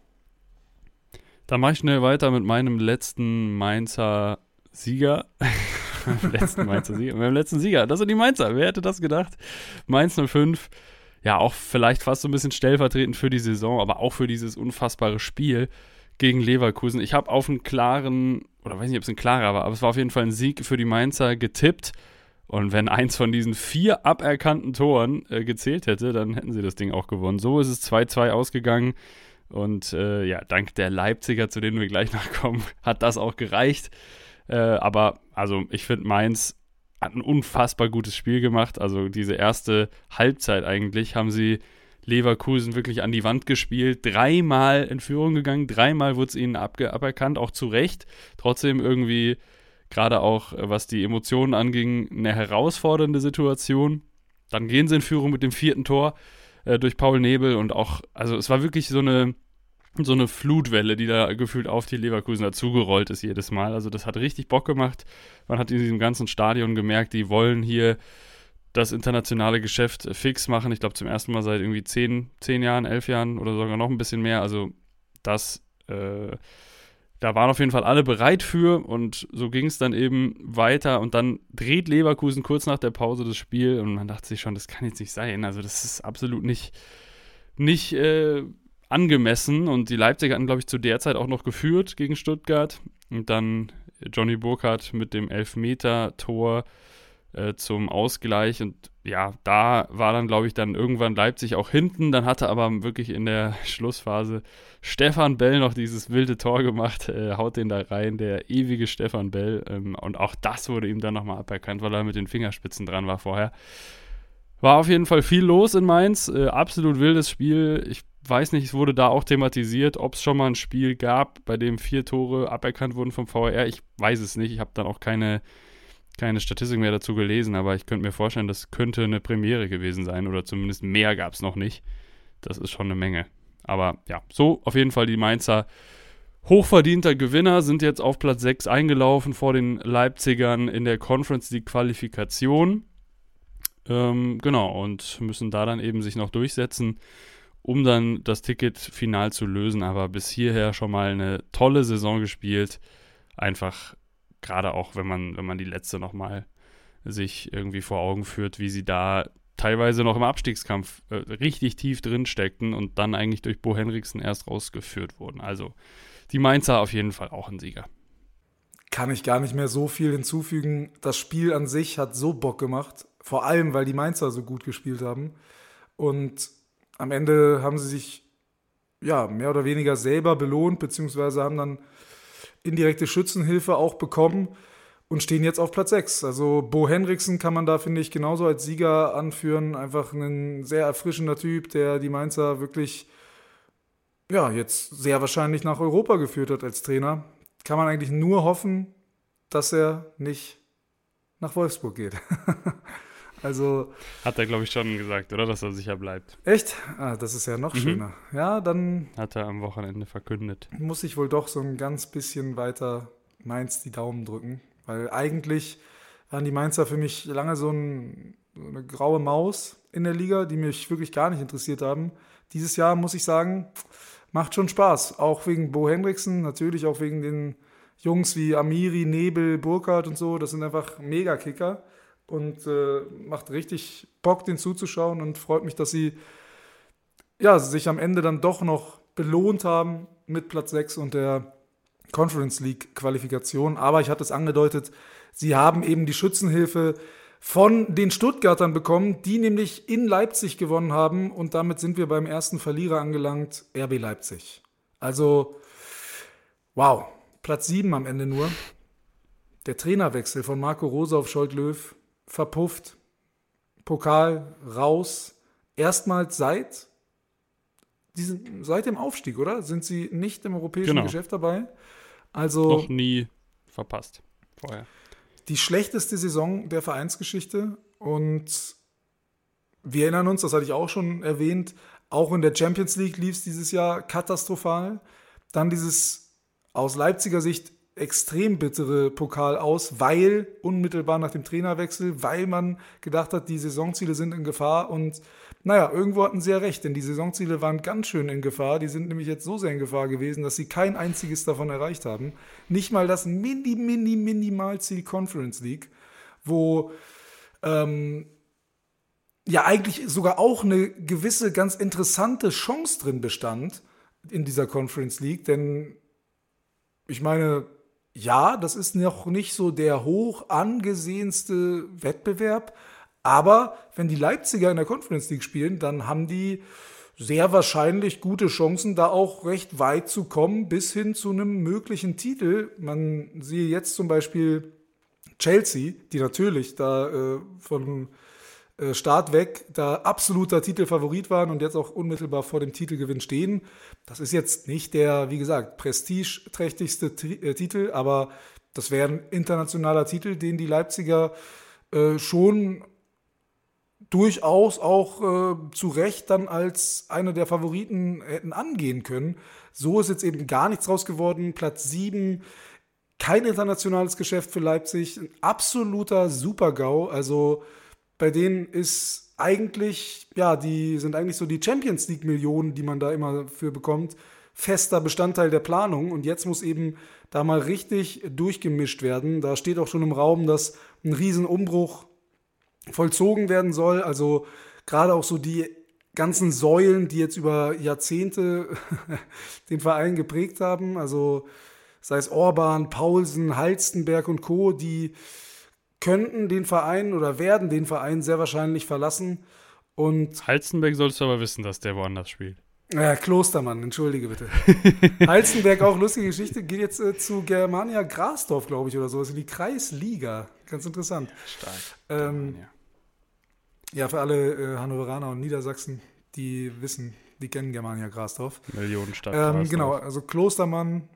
Dann mache ich schnell weiter mit meinem letzten Mainzer Sieger. letzten Mainzer Sieger. Meinem letzten Sieger. Das sind die Mainzer. Wer hätte das gedacht? Mainz null fünf. Ja, auch vielleicht fast so ein bisschen stellvertretend für die Saison, aber auch für dieses unfassbare Spiel gegen Leverkusen. Ich habe auf einen klaren, oder weiß nicht, ob es ein klarer war, aber es war auf jeden Fall ein Sieg für die Mainzer getippt. Und wenn eins von diesen vier aberkannten Toren äh, gezählt hätte, dann hätten sie das Ding auch gewonnen. So ist es zwei zwei ausgegangen. Und äh, ja, dank der Leipziger, zu denen wir gleich noch kommen, hat das auch gereicht. Äh, aber also ich finde, Mainz hat ein unfassbar gutes Spiel gemacht. Also diese erste Halbzeit eigentlich haben sie Leverkusen wirklich an die Wand gespielt, dreimal in Führung gegangen, dreimal wurde es ihnen abge- aberkannt, auch zu Recht. Trotzdem irgendwie, gerade auch was die Emotionen anging, eine herausfordernde Situation. Dann gehen sie in Führung mit dem vierten Tor äh, durch Paul Nebel und auch, also es war wirklich so eine, so eine Flutwelle, die da gefühlt auf die Leverkusen dazugerollt ist jedes Mal. Also das hat richtig Bock gemacht. Man hat in diesem ganzen Stadion gemerkt, die wollen hier das internationale Geschäft fix machen. Ich glaube zum ersten Mal seit irgendwie zehn, zehn Jahren, elf Jahren oder sogar noch ein bisschen mehr. Also das, äh, da waren auf jeden Fall alle bereit für und so ging es dann eben weiter und dann dreht Leverkusen kurz nach der Pause das Spiel und man dachte sich schon, das kann jetzt nicht sein. Also das ist absolut nicht, nicht äh, angemessen und die Leipziger hatten, glaube ich, zu der Zeit auch noch geführt gegen Stuttgart und dann Johnny Burkhardt mit dem Elfmeter-Tor zum Ausgleich und ja, da war dann, glaube ich, dann irgendwann Leipzig auch hinten, dann hatte aber wirklich in der Schlussphase Stefan Bell noch dieses wilde Tor gemacht, äh, haut den da rein, der ewige Stefan Bell ähm, und auch das wurde ihm dann nochmal aberkannt, weil er mit den Fingerspitzen dran war vorher. War auf jeden Fall viel los in Mainz, äh, absolut wildes Spiel, ich weiß nicht, es wurde da auch thematisiert, ob es schon mal ein Spiel gab, bei dem vier Tore aberkannt wurden vom V A R, ich weiß es nicht, ich habe dann auch keine keine Statistik mehr dazu gelesen, aber ich könnte mir vorstellen, das könnte eine Premiere gewesen sein oder zumindest mehr gab es noch nicht. Das ist schon eine Menge. Aber ja, so auf jeden Fall die Mainzer hochverdienter Gewinner sind jetzt auf Platz sechs eingelaufen vor den Leipzigern in der Conference League Qualifikation. Ähm, genau, und müssen da dann eben sich noch durchsetzen. um dann das Ticket final zu lösen. Aber bis hierher schon mal eine tolle Saison gespielt. Einfach, gerade auch, wenn man, wenn man die letzte nochmal sich irgendwie vor Augen führt, wie sie da teilweise noch im Abstiegskampf äh, richtig tief drin steckten und dann eigentlich durch Bo Henriksen erst rausgeführt wurden. Also die Mainzer auf jeden Fall auch ein Sieger. Kann ich gar nicht mehr so viel hinzufügen. Das Spiel an sich hat so Bock gemacht, vor allem, weil die Mainzer so gut gespielt haben. Und am Ende haben sie sich ja mehr oder weniger selber belohnt, beziehungsweise haben dann indirekte Schützenhilfe auch bekommen und stehen jetzt auf Platz sechs. Also Bo Henriksen kann man da, finde ich, genauso als Sieger anführen. Einfach ein sehr erfrischender Typ, der die Mainzer wirklich ja, jetzt sehr wahrscheinlich nach Europa geführt hat als Trainer. Kann man eigentlich nur hoffen, dass er nicht nach Wolfsburg geht. Also hat er, glaube ich, schon gesagt, oder? Dass er sicher bleibt. Echt? Ah, das ist ja noch Mhm. schöner. Ja, dann Hat er am Wochenende verkündet. muss ich wohl doch so ein ganz bisschen weiter Mainz die Daumen drücken. Weil eigentlich waren die Mainzer für mich lange so, ein, so eine graue Maus in der Liga, die mich wirklich gar nicht interessiert haben. Dieses Jahr, muss ich sagen, macht schon Spaß. Auch wegen Bo Henriksen, natürlich auch wegen den Jungs wie Amiri, Nebel, Burkhardt und so. Das sind einfach Mega-Kicker. Und äh, macht richtig Bock, den zuzuschauen. Und freut mich, dass sie ja, sich am Ende dann doch noch belohnt haben mit Platz sechs und der Conference League Qualifikation. Aber ich hatte es angedeutet, sie haben eben die Schützenhilfe von den Stuttgartern bekommen, die nämlich in Leipzig gewonnen haben. Und damit sind wir beim ersten Verlierer angelangt, R B Leipzig. Also, wow, Platz sieben am Ende nur. Der Trainerwechsel von Marco Rose auf Scholt Löw verpufft. Pokal raus. Erstmals seit, diesen, seit dem Aufstieg, oder? Sind sie nicht im europäischen Genau. Geschäft dabei? Also Noch nie verpasst vorher. die schlechteste Saison der Vereinsgeschichte. Und wir erinnern uns, das hatte ich auch schon erwähnt, auch in der Champions League lief es dieses Jahr katastrophal. Dann dieses aus Leipziger Sicht extrem bittere Pokal aus, weil unmittelbar nach dem Trainerwechsel, weil man gedacht hat, die Saisonziele sind in Gefahr. Und naja, irgendwo hatten sie ja recht, denn die Saisonziele waren ganz schön in Gefahr. Die sind nämlich jetzt so sehr in Gefahr gewesen, dass sie kein einziges davon erreicht haben. Nicht mal das mini, mini, Minimalziel Conference League, wo ähm, ja eigentlich sogar auch eine gewisse, ganz interessante Chance drin bestand in dieser Conference League. Denn ich meine, ja, das ist noch nicht so der hoch angesehenste Wettbewerb, aber wenn die Leipziger in der Conference League spielen, dann haben die sehr wahrscheinlich gute Chancen, da auch recht weit zu kommen, bis hin zu einem möglichen Titel. Man siehe jetzt zum Beispiel Chelsea, die natürlich da äh, von äh, Start weg da absoluter Titelfavorit waren und jetzt auch unmittelbar vor dem Titelgewinn stehen. Das ist jetzt nicht der, wie gesagt, prestigeträchtigste Tri- äh, Titel, aber das wäre ein internationaler Titel, den die Leipziger äh, schon durchaus auch äh, zu Recht dann als einer der Favoriten hätten angehen können. So ist jetzt eben gar nichts raus geworden. Platz sieben, kein internationales Geschäft für Leipzig, ein absoluter Super-GAU. Also bei denen ist eigentlich, ja, die sind eigentlich so die Champions League-Millionen, die man da immer für bekommt, fester Bestandteil der Planung. Und jetzt muss eben da mal richtig durchgemischt werden. Da steht auch schon im Raum, dass ein Riesenumbruch vollzogen werden soll. Also gerade auch so die ganzen Säulen, die jetzt über Jahrzehnte den Verein geprägt haben, also sei es Orban, Paulsen, Halstenberg und Co., die könnten den Verein oder werden den Verein sehr wahrscheinlich verlassen. Und Halstenberg solltest du aber wissen, dass der woanders spielt. Ja, Klostermann, entschuldige bitte. Halstenberg, auch lustige Geschichte, geht jetzt äh, zu Germania Grasdorf, glaube ich, oder sowas, in die Kreisliga. Ganz interessant. Stark. Ähm, Ja. ja, für alle äh, Hannoveraner und Niedersachsen, die wissen, die kennen Germania Grasdorf. Millionenstadt. Ähm, Grasdorf. genau, also Klostermann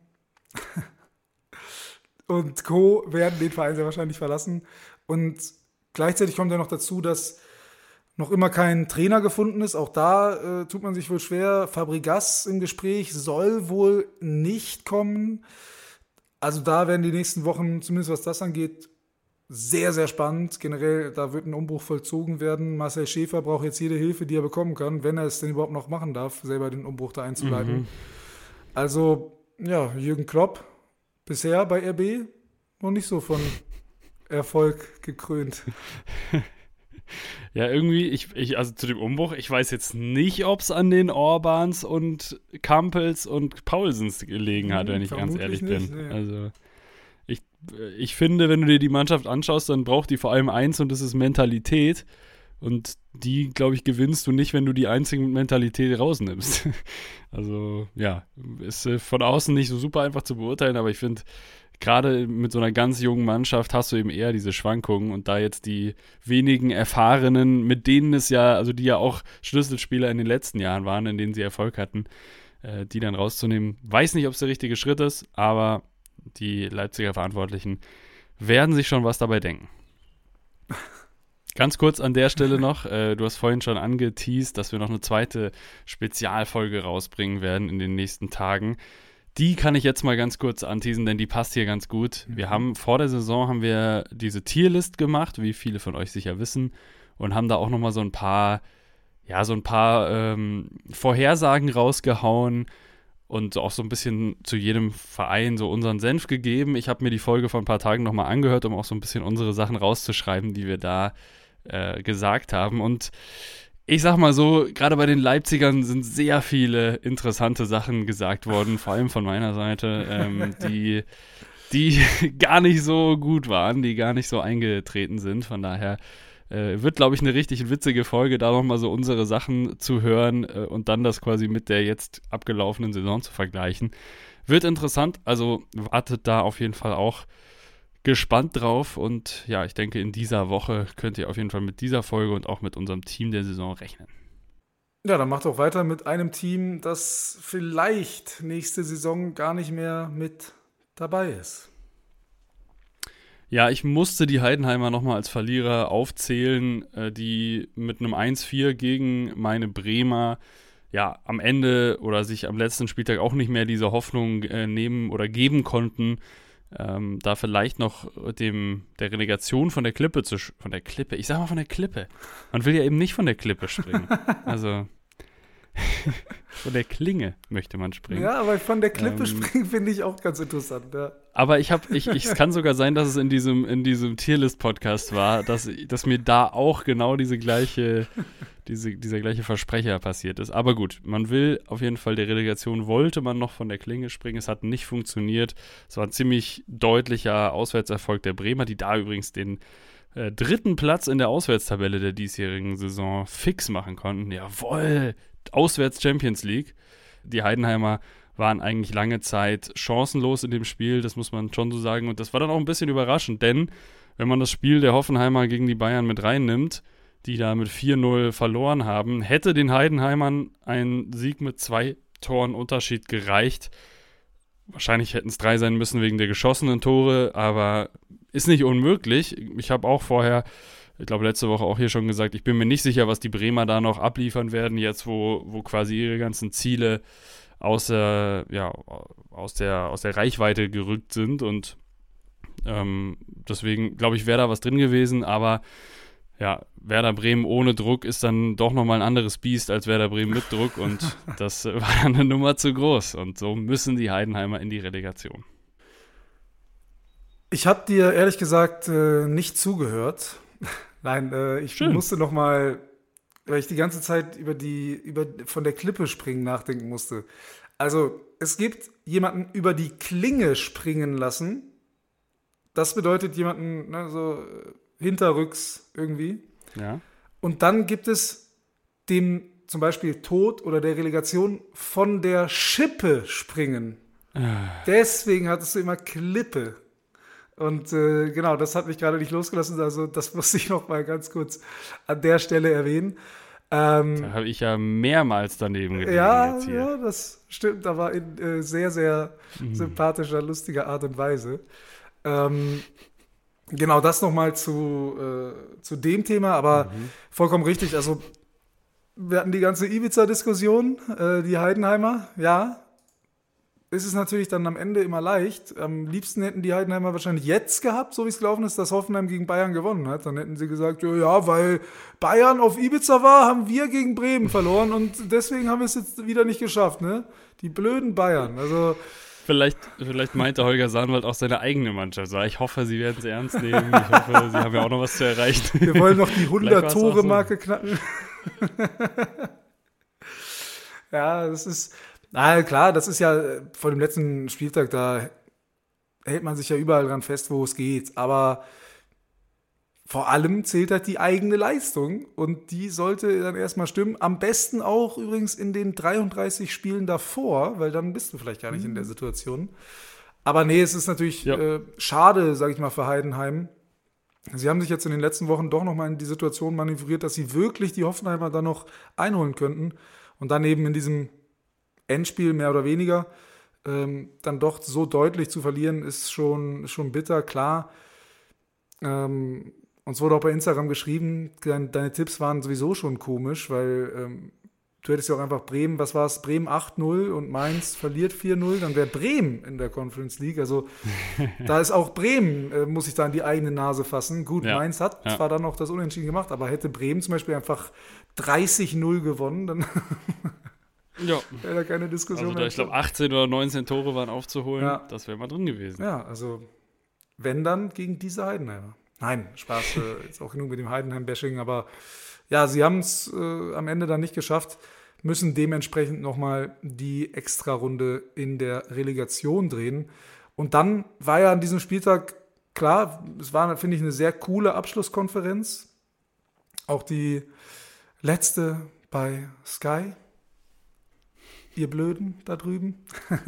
und Co. werden den Verein sehr wahrscheinlich verlassen. Und gleichzeitig kommt ja noch dazu, dass noch immer kein Trainer gefunden ist. Auch da äh, tut man sich wohl schwer. Fabregas im Gespräch soll wohl nicht kommen. Also da werden die nächsten Wochen, zumindest was das angeht, sehr, sehr spannend. Generell, da wird ein Umbruch vollzogen werden. Marcel Schäfer braucht jetzt jede Hilfe, die er bekommen kann, wenn er es denn überhaupt noch machen darf, selber den Umbruch da einzuleiten. Mhm. Also, ja, Jürgen Klopp bisher bei R B noch nicht so von Erfolg gekrönt. Ja, irgendwie, ich, ich, also zu dem Umbruch, ich weiß jetzt nicht, ob es an den Orbans und Kampels und Paulsens gelegen hat, Hm, wenn ich ganz vermutlich ehrlich nicht, bin. nee. Also, ich, ich finde, wenn du dir die Mannschaft anschaust, dann braucht die vor allem eins und das ist Mentalität. Und die, glaube ich, gewinnst du nicht, wenn du die einzige Mentalität rausnimmst. Also, ja, ist äh, von außen nicht so super einfach zu beurteilen, aber ich finde, gerade mit so einer ganz jungen Mannschaft hast du eben eher diese Schwankungen und da jetzt die wenigen Erfahrenen, mit denen es ja, also die ja auch Schlüsselspieler in den letzten Jahren waren, in denen sie Erfolg hatten, äh, die dann rauszunehmen, weiß nicht, ob es der richtige Schritt ist, aber die Leipziger Verantwortlichen werden sich schon was dabei denken. Ganz kurz an der Stelle noch, äh, du hast vorhin schon angeteased, dass wir noch eine zweite Spezialfolge rausbringen werden in den nächsten Tagen. Die kann ich jetzt mal ganz kurz anteasen, denn die passt hier ganz gut. Wir haben vor der Saison haben wir diese Tierlist gemacht, wie viele von euch sicher wissen, und haben da auch nochmal so ein paar, ja, so ein paar ähm, Vorhersagen rausgehauen und auch so ein bisschen zu jedem Verein so unseren Senf gegeben. Ich habe mir die Folge vor ein paar Tagen nochmal angehört, um auch so ein bisschen unsere Sachen rauszuschreiben, die wir da äh, gesagt haben. Und ich sag mal so, gerade bei den Leipzigern sind sehr viele interessante Sachen gesagt worden, vor allem von meiner Seite, ähm, die, die gar nicht so gut waren, die gar nicht so eingetreten sind. Von daher äh, wird, glaube ich, eine richtig witzige Folge, da nochmal so unsere Sachen zu hören äh, und dann das quasi mit der jetzt abgelaufenen Saison zu vergleichen. Wird interessant, also wartet da auf jeden Fall auch gespannt drauf und ja, ich denke, in dieser Woche könnt ihr auf jeden Fall mit dieser Folge und auch mit unserem Team der Saison rechnen. Ja, dann macht auch weiter mit einem Team, das vielleicht nächste Saison gar nicht mehr mit dabei ist. Ja, ich musste die Heidenheimer nochmal als Verlierer aufzählen, äh, die mit einem eins vier gegen meine Bremer ja am Ende oder sich am letzten Spieltag auch nicht mehr diese Hoffnung äh, nehmen oder geben konnten, ähm, da vielleicht noch dem der Relegation von der Klippe zu sch- von der Klippe, ich sag mal von der Klippe. Man will ja eben nicht von der Klippe springen. Also von der Klinge möchte man springen. Ja, aber von der Klippe Ähm, springen finde ich auch ganz interessant. Ja. Aber ich habe, ich, ich, es kann sogar sein, dass es in diesem, in diesem Tierlist-Podcast war, dass, dass mir da auch genau diese gleiche, diese, dieser gleiche Versprecher passiert ist. Aber gut, man will auf jeden Fall der Relegation, wollte man noch von der Klinge springen. Es hat nicht funktioniert. Es war ein ziemlich deutlicher Auswärtserfolg der Bremer, die da übrigens den äh, dritten Platz in der Auswärtstabelle der diesjährigen Saison fix machen konnten. Jawohl, auswärts Champions League. Die Heidenheimer waren eigentlich lange Zeit chancenlos in dem Spiel, das muss man schon so sagen. Und das war dann auch ein bisschen überraschend, denn wenn man das Spiel der Hoffenheimer gegen die Bayern mit reinnimmt, die da mit vier null verloren haben, hätte den Heidenheimern ein Sieg mit zwei Toren Unterschied gereicht. Wahrscheinlich hätten es drei sein müssen wegen der geschossenen Tore, aber ist nicht unmöglich. Ich habe auch vorher, ich glaube letzte Woche auch hier schon gesagt, ich bin mir nicht sicher, was die Bremer da noch abliefern werden, jetzt wo, wo quasi ihre ganzen Ziele aus der, ja, aus der, aus der Reichweite gerückt sind und ähm, deswegen glaube ich, wäre da was drin gewesen, aber ja, Werder Bremen ohne Druck ist dann doch nochmal ein anderes Biest als Werder Bremen mit Druck und das war dann eine Nummer zu groß und so müssen die Heidenheimer in die Relegation. Ich habe dir ehrlich gesagt äh, nicht zugehört. Nein, äh, ich Schön. musste noch mal, weil ich die ganze Zeit über die über von der Klippe springen nachdenken musste. Also es gibt jemanden über die Klinge springen lassen. Das bedeutet jemanden ne, so äh, hinterrücks irgendwie. Ja. Und dann gibt es dem zum Beispiel Tod oder der Relegation von der Schippe springen. Deswegen hattest du immer Klippe. Und äh, genau, das hat mich gerade nicht losgelassen. Also das muss ich noch mal ganz kurz an der Stelle erwähnen. Ähm, Da habe ich ja mehrmals daneben gelegen ja, jetzt hier. ja, das stimmt, aber in äh, sehr, sehr Mhm. sympathischer, lustiger Art und Weise. Ähm, genau, das nochmal zu, äh, zu dem Thema, aber Mhm. vollkommen richtig. Also, wir hatten die ganze Ibiza-Diskussion, äh, die Heidenheimer, ja. ist es natürlich dann am Ende immer leicht. Am liebsten hätten die Heidenheimer wahrscheinlich jetzt gehabt, so wie es gelaufen ist, dass Hoffenheim gegen Bayern gewonnen hat. Dann hätten sie gesagt, ja, ja, weil Bayern auf Ibiza war, haben wir gegen Bremen verloren und deswegen haben wir es jetzt wieder nicht geschafft, ne? Die blöden Bayern. Also Vielleicht, vielleicht meinte Holger Sahnwald auch seine eigene Mannschaft. Ich hoffe, sie werden es ernst nehmen. Ich hoffe, sie haben ja auch noch was zu erreichen. Wir wollen noch die hundert-Tore-Marke so. knacken. Ja, das ist, na klar, das ist ja vor dem letzten Spieltag, da hält man sich ja überall dran fest, wo es geht. Aber vor allem zählt halt die eigene Leistung und die sollte dann erstmal stimmen. Am besten auch übrigens in den dreiunddreißig Spielen davor, weil dann bist du vielleicht gar nicht in der Situation. Aber nee, es ist natürlich ja. äh, schade, sag ich mal, für Heidenheim. Sie haben sich jetzt in den letzten Wochen doch nochmal in die Situation manövriert, dass sie wirklich die Hoffenheimer dann noch einholen könnten und dann eben in diesem Endspiel mehr oder weniger ähm, dann doch so deutlich zu verlieren, ist schon, schon bitter, klar. Ähm, Uns wurde auch bei Instagram geschrieben, deine, deine Tipps waren sowieso schon komisch, weil ähm, du hättest ja auch einfach Bremen, was war es, Bremen acht null und Mainz verliert vier null, dann wäre Bremen in der Conference League. Also da ist auch Bremen, äh, muss ich da an die eigene Nase fassen. Gut, ja, Mainz hat ja. zwar dann noch das Unentschieden gemacht, aber hätte Bremen zum Beispiel einfach dreißig null gewonnen, dann ja. wäre da keine Diskussion also da, mehr. Ich glaube, achtzehn oder neunzehn Tore waren aufzuholen, ja. das wäre mal drin gewesen. Ja, also wenn dann gegen diese Heidenheimer. Nein, Spaß, äh, ist auch genug mit dem Heidenheim-Bashing, aber ja, sie haben es äh, am Ende dann nicht geschafft, müssen dementsprechend nochmal die Extrarunde in der Relegation drehen. Und dann war ja an diesem Spieltag, klar, es war, finde ich, eine sehr coole Abschlusskonferenz. Auch die letzte bei Sky, ihr Blöden da drüben.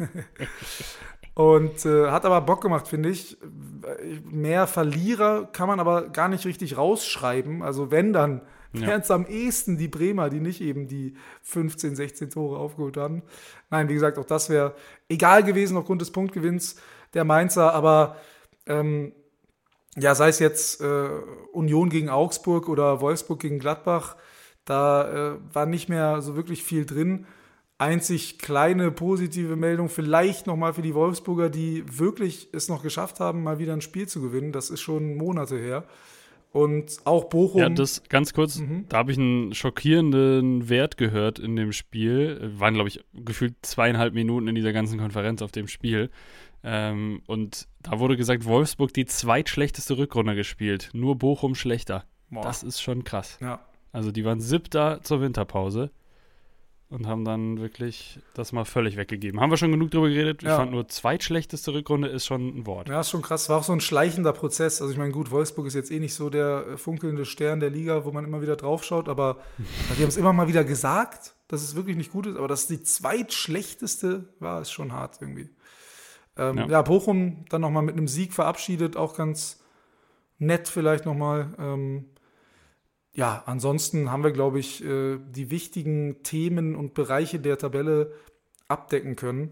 Und äh, hat aber Bock gemacht, finde ich. Mehr Verlierer kann man aber gar nicht richtig rausschreiben. Also wenn, dann ja. wären es am ehesten die Bremer, die nicht eben die fünfzehn, sechzehn Tore aufgeholt haben. Nein, wie gesagt, auch das wäre egal gewesen aufgrund des Punktgewinns der Mainzer. Aber ähm, ja, sei es jetzt äh, Union gegen Augsburg oder Wolfsburg gegen Gladbach, da äh, war nicht mehr so wirklich viel drin. Einzig kleine positive Meldung, vielleicht nochmal für die Wolfsburger, die wirklich es noch geschafft haben, mal wieder ein Spiel zu gewinnen. Das ist schon Monate her. Und auch Bochum. Ja, das ganz kurz, mhm. da habe ich einen schockierenden Wert gehört in dem Spiel. Waren, glaube ich, gefühlt zweieinhalb Minuten in dieser ganzen Konferenz auf dem Spiel. Ähm, und da wurde gesagt, Wolfsburg die zweitschlechteste Rückrunde gespielt. Nur Bochum schlechter. Boah. Das ist schon krass. Ja. Also die waren siebter zur Winterpause. Und haben dann wirklich das mal völlig weggegeben. Haben wir schon genug drüber geredet? Ja. Ich fand nur zweitschlechteste Rückrunde ist schon ein Wort. Ja, ist schon krass. War auch so ein schleichender Prozess. Also ich meine, gut, Wolfsburg ist jetzt eh nicht so der funkelnde Stern der Liga, wo man immer wieder draufschaut, aber die haben es immer mal wieder gesagt, dass es wirklich nicht gut ist. Aber dass es die zweitschlechteste war, ist schon hart irgendwie. Ähm, ja. ja, Bochum dann nochmal mit einem Sieg verabschiedet, auch ganz nett vielleicht nochmal. Ähm, Ja, ansonsten haben wir, glaube ich, die wichtigen Themen und Bereiche der Tabelle abdecken können.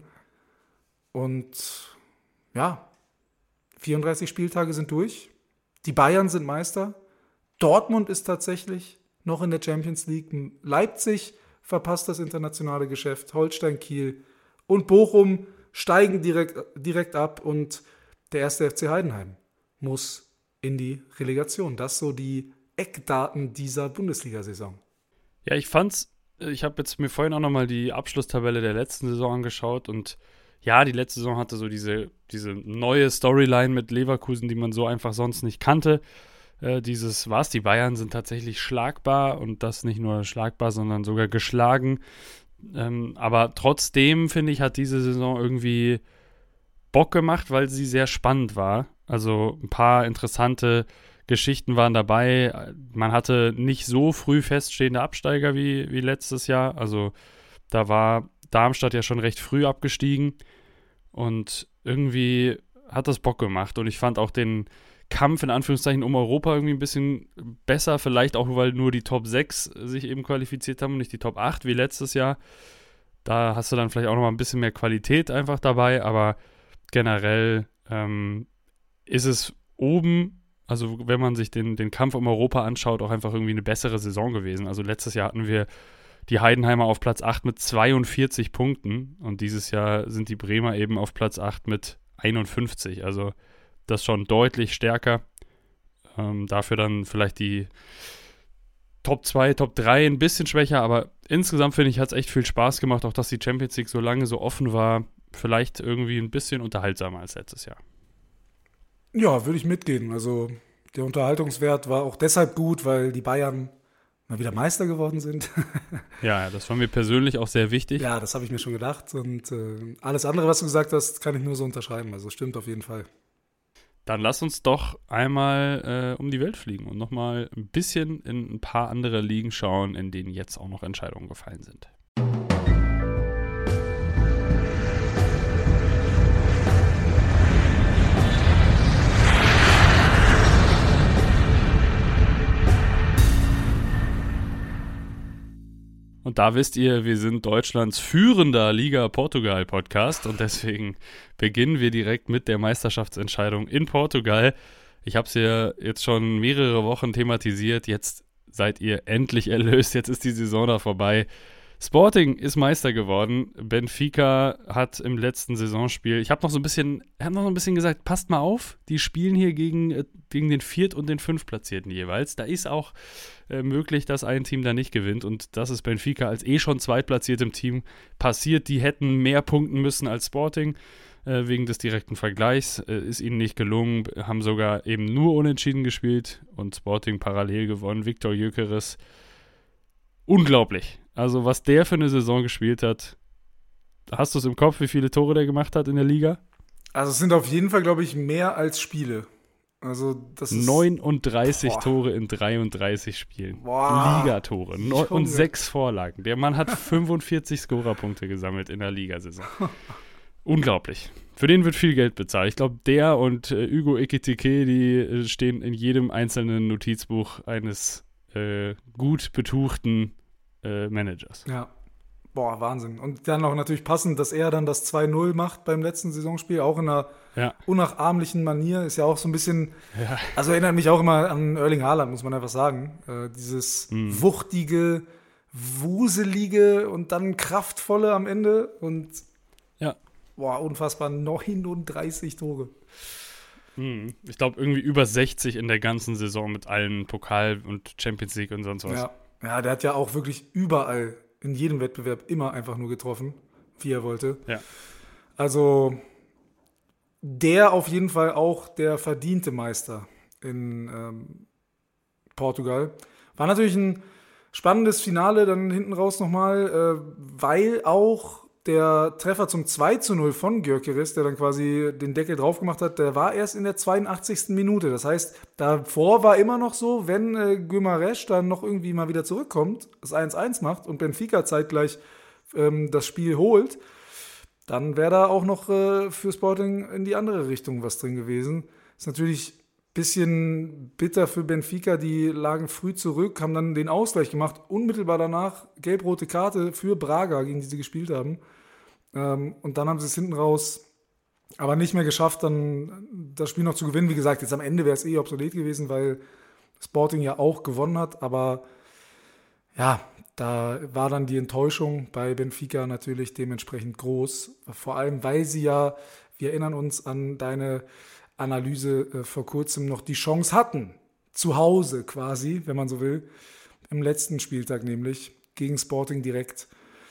Und ja, vierunddreißig Spieltage sind durch. Die Bayern sind Meister. Dortmund ist tatsächlich noch in der Champions League. Leipzig verpasst das internationale Geschäft. Holstein Kiel und Bochum steigen direkt, direkt ab. Und der erste F C Heidenheim muss in die Relegation. Das so die Eckdaten dieser Bundesliga-Saison. Ja, ich fand's, ich habe jetzt mir vorhin auch nochmal die Abschlusstabelle der letzten Saison angeschaut und ja, die letzte Saison hatte so diese, diese neue Storyline mit Leverkusen, die man so einfach sonst nicht kannte. Äh, dieses, was, die Bayern sind tatsächlich schlagbar und das nicht nur schlagbar, sondern sogar geschlagen. Ähm, aber trotzdem, finde ich, hat diese Saison irgendwie Bock gemacht, weil sie sehr spannend war. Also ein paar interessante Geschichten waren dabei. Man hatte nicht so früh feststehende Absteiger wie, wie letztes Jahr. Also da war Darmstadt ja schon recht früh abgestiegen und irgendwie hat das Bock gemacht. Und ich fand auch den Kampf in Anführungszeichen um Europa irgendwie ein bisschen besser. Vielleicht auch, weil nur die Top sechs sich eben qualifiziert haben und nicht die Top acht wie letztes Jahr. Da hast du dann vielleicht auch noch mal ein bisschen mehr Qualität einfach dabei. Aber generell ähm, ist es oben, also wenn man sich den, den Kampf um Europa anschaut, auch einfach irgendwie eine bessere Saison gewesen. Also letztes Jahr hatten wir die Heidenheimer auf Platz acht mit zweiundvierzig Punkten und dieses Jahr sind die Bremer eben auf Platz acht mit einundfünfzig. Also das schon deutlich stärker. Ähm, dafür dann vielleicht die Top zwei, Top drei ein bisschen schwächer, aber insgesamt finde ich, hat es echt viel Spaß gemacht, auch dass die Champions League so lange so offen war. Vielleicht irgendwie ein bisschen unterhaltsamer als letztes Jahr. Ja, würde ich mitgehen. Also der Unterhaltungswert war auch deshalb gut, weil die Bayern mal wieder Meister geworden sind. Ja, das war mir persönlich auch sehr wichtig. Ja, das habe ich mir schon gedacht. Und äh, alles andere, was du gesagt hast, kann ich nur so unterschreiben. Also stimmt auf jeden Fall. Dann lass uns doch einmal äh, um die Welt fliegen und nochmal ein bisschen in ein paar andere Ligen schauen, in denen jetzt auch noch Entscheidungen gefallen sind. Und da wisst ihr, wir sind Deutschlands führender Liga Portugal Podcast und deswegen beginnen wir direkt mit der Meisterschaftsentscheidung in Portugal. Ich habe es ja jetzt schon mehrere Wochen thematisiert, jetzt seid ihr endlich erlöst, jetzt ist die Saison da vorbei. Sporting ist Meister geworden, Benfica hat im letzten Saisonspiel, ich habe noch so ein bisschen, ich habe noch so ein bisschen gesagt, passt mal auf, die spielen hier gegen, gegen den Viert- und den Fünftplatzierten jeweils. Da ist auch äh, möglich, dass ein Team da nicht gewinnt und das ist Benfica als eh schon zweitplatziertem Team passiert. Die hätten mehr punkten müssen als Sporting äh, wegen des direkten Vergleichs. Äh, ist ihnen nicht gelungen, haben sogar eben nur unentschieden gespielt und Sporting parallel gewonnen. Viktor Gyökeres, unglaublich. Also was der für eine Saison gespielt hat, hast du es im Kopf, wie viele Tore der gemacht hat in der Liga? Also es sind auf jeden Fall, glaube ich, mehr als Spiele. Also das ist neununddreißig Boah. Tore in dreiunddreißig Spielen. Boah. Ligatore. Neun- und sechs Vorlagen. Der Mann hat fünfundvierzig Scorerpunkte gesammelt in der Ligasaison. Unglaublich. Für den wird viel Geld bezahlt. Ich glaube, der und äh, Hugo Ekitike, die äh, stehen in jedem einzelnen Notizbuch eines äh, gut betuchten äh, Managers. Ja. Boah, Wahnsinn. Und dann auch natürlich passend, dass er dann das zwei null macht beim letzten Saisonspiel, auch in einer Ja. unnachahmlichen Manier. Ist ja auch so ein bisschen, Ja. also erinnert mich auch immer an Erling Haaland, muss man einfach sagen. Äh, dieses Mhm. wuchtige, wuselige und dann kraftvolle am Ende. Und Ja. boah, unfassbar, neununddreißig Tore. Mhm. Ich glaube, irgendwie über sechzig in der ganzen Saison mit allen Pokal und Champions League und sonst was. Ja. ja, der hat ja auch wirklich überall, in jedem Wettbewerb immer einfach nur getroffen, wie er wollte. Ja. Also der auf jeden Fall auch der verdiente Meister in ähm, Portugal. War natürlich ein spannendes Finale dann hinten raus nochmal, äh, weil auch der Treffer zum zwei zu null von Gyökeres, der dann quasi den Deckel drauf gemacht hat, der war erst in der zweiundachtzigsten Minute. Das heißt, davor war immer noch so, wenn äh, Guimarães dann noch irgendwie mal wieder zurückkommt, das eins eins macht und Benfica zeitgleich ähm, das Spiel holt, dann wäre da auch noch äh, für Sporting in die andere Richtung was drin gewesen. Ist natürlich ein bisschen bitter für Benfica, die lagen früh zurück, haben dann den Ausgleich gemacht, unmittelbar danach gelb-rote Karte für Braga, gegen die sie gespielt haben. Ähm, und dann haben sie es hinten raus aber nicht mehr geschafft, dann das Spiel noch zu gewinnen. Wie gesagt, jetzt am Ende wäre es eh obsolet gewesen, weil Sporting ja auch gewonnen hat, aber ja, da war dann die Enttäuschung bei Benfica natürlich dementsprechend groß. Vor allem, weil sie ja, wir erinnern uns an deine Analyse äh, vor kurzem, noch die Chance hatten, zu Hause quasi, wenn man so will, im letzten Spieltag nämlich, gegen Sporting direkt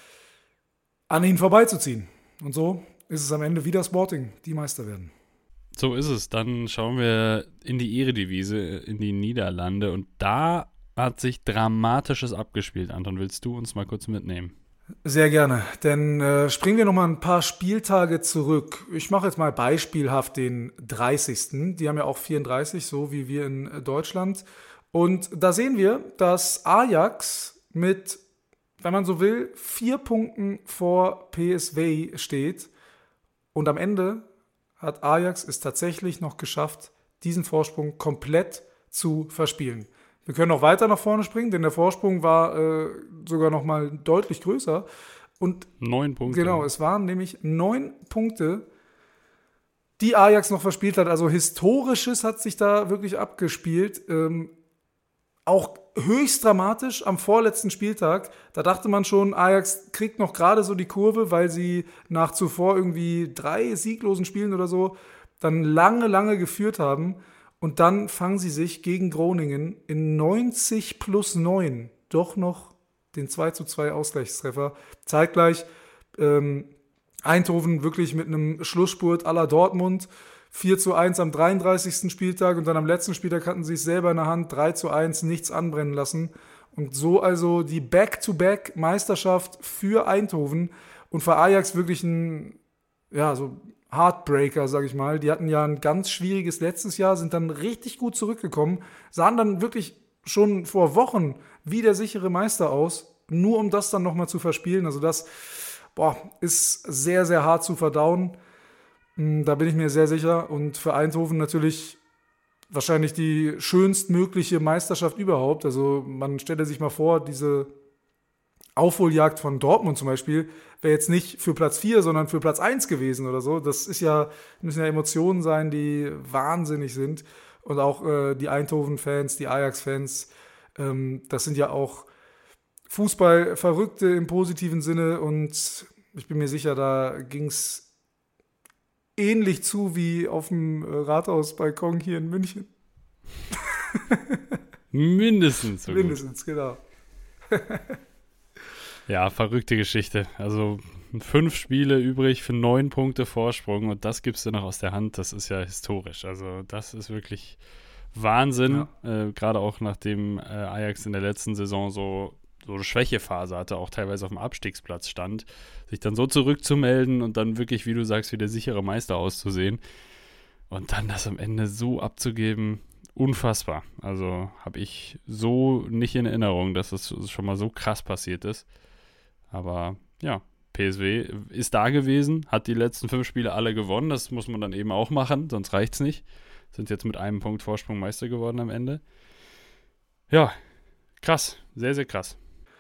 an ihnen vorbeizuziehen. Und so ist es am Ende wieder Sporting, die Meister werden. So ist es. Dann schauen wir in die Eredivisie, in die Niederlande und da hat sich Dramatisches abgespielt. Anton, willst du uns mal kurz mitnehmen? Sehr gerne, denn äh, springen wir noch mal ein paar Spieltage zurück. Ich mache jetzt mal beispielhaft den dreißigsten. Die haben ja auch vierunddreißig, so wie wir in Deutschland. Und da sehen wir, dass Ajax mit, wenn man so will, vier Punkten vor P S V steht. Und am Ende hat Ajax es tatsächlich noch geschafft, diesen Vorsprung komplett zu verspielen. Wir können auch weiter nach vorne springen, denn der Vorsprung war äh, sogar noch mal deutlich größer. Und Neun Punkte. genau, es waren nämlich neun Punkte, die Ajax noch verspielt hat. Also Historisches hat sich da wirklich abgespielt. Ähm, auch höchst dramatisch am vorletzten Spieltag. Da dachte man schon, Ajax kriegt noch gerade so die Kurve, weil sie nach zuvor irgendwie drei sieglosen Spielen oder so dann lange, lange geführt haben. Und dann fangen sie sich gegen Groningen in neunzig plus neun doch noch den zwei zu zwei Ausgleichstreffer. Zeitgleich ähm, Eindhoven wirklich mit einem Schlussspurt à la Dortmund. vier zu eins am dreiunddreißigsten Spieltag und dann am letzten Spieltag hatten sie es selber in der Hand, drei zu eins, nichts anbrennen lassen. Und so also die Back-to-Back-Meisterschaft für Eindhoven und für Ajax wirklich ein, ja, so Heartbreaker, sag ich mal. Die hatten ja ein ganz schwieriges letztes Jahr, sind dann richtig gut zurückgekommen, sahen dann wirklich schon vor Wochen wie der sichere Meister aus, nur um das dann nochmal zu verspielen. Also das, boah, ist sehr, sehr hart zu verdauen. Da bin ich mir sehr sicher. Und für Eindhoven natürlich wahrscheinlich die schönstmögliche Meisterschaft überhaupt. Also man stelle sich mal vor, diese Aufholjagd von Dortmund zum Beispiel wäre jetzt nicht für Platz vier, sondern für Platz eins gewesen oder so. Das ist ja, müssen ja Emotionen sein, die wahnsinnig sind. Und auch äh, die Eindhoven-Fans, die Ajax-Fans, ähm, das sind ja auch Fußballverrückte im positiven Sinne. Und ich bin mir sicher, da ging es ähnlich zu wie auf dem Rathausbalkon hier in München. Mindestens. So Mindestens, gut. Genau. Ja, verrückte Geschichte. Also fünf Spiele übrig für neun Punkte Vorsprung und das gibst du noch aus der Hand. Das ist ja historisch. Also das ist wirklich Wahnsinn. Ja. Äh, gerade auch nachdem äh, Ajax in der letzten Saison so, so eine Schwächephase hatte, auch teilweise auf dem Abstiegsplatz stand, sich dann so zurückzumelden und dann wirklich, wie du sagst, wie der sichere Meister auszusehen und dann das am Ende so abzugeben. Unfassbar. Also habe ich so nicht in Erinnerung, dass es schon mal so krass passiert ist. Aber ja, P S V ist da gewesen, hat die letzten fünf Spiele alle gewonnen. Das muss man dann eben auch machen, sonst reicht's nicht. Sind jetzt mit einem Punkt Vorsprung Meister geworden am Ende. Ja, krass. Sehr, sehr krass.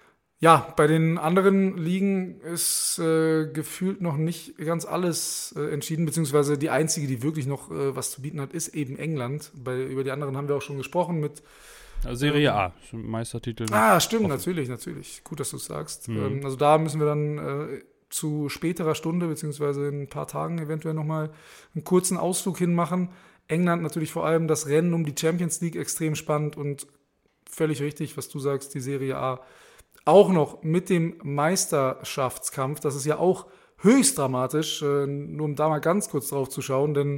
Ja, bei den anderen Ligen ist äh, gefühlt noch nicht ganz alles äh, entschieden, beziehungsweise die einzige, die wirklich noch äh, was zu bieten hat, ist eben England. Bei, über die anderen haben wir auch schon gesprochen mit also Serie ähm, A, Meistertitel. Ah, stimmt, offen. natürlich, natürlich. Gut, dass du es sagst. Mhm. Ähm, also da müssen wir dann äh, zu späterer Stunde, beziehungsweise in ein paar Tagen eventuell nochmal einen kurzen Ausflug hinmachen. England natürlich vor allem das Rennen um die Champions League extrem spannend und völlig richtig, was du sagst, die Serie A. Auch noch mit dem Meisterschaftskampf, das ist ja auch höchst dramatisch, äh, nur um da mal ganz kurz drauf zu schauen, denn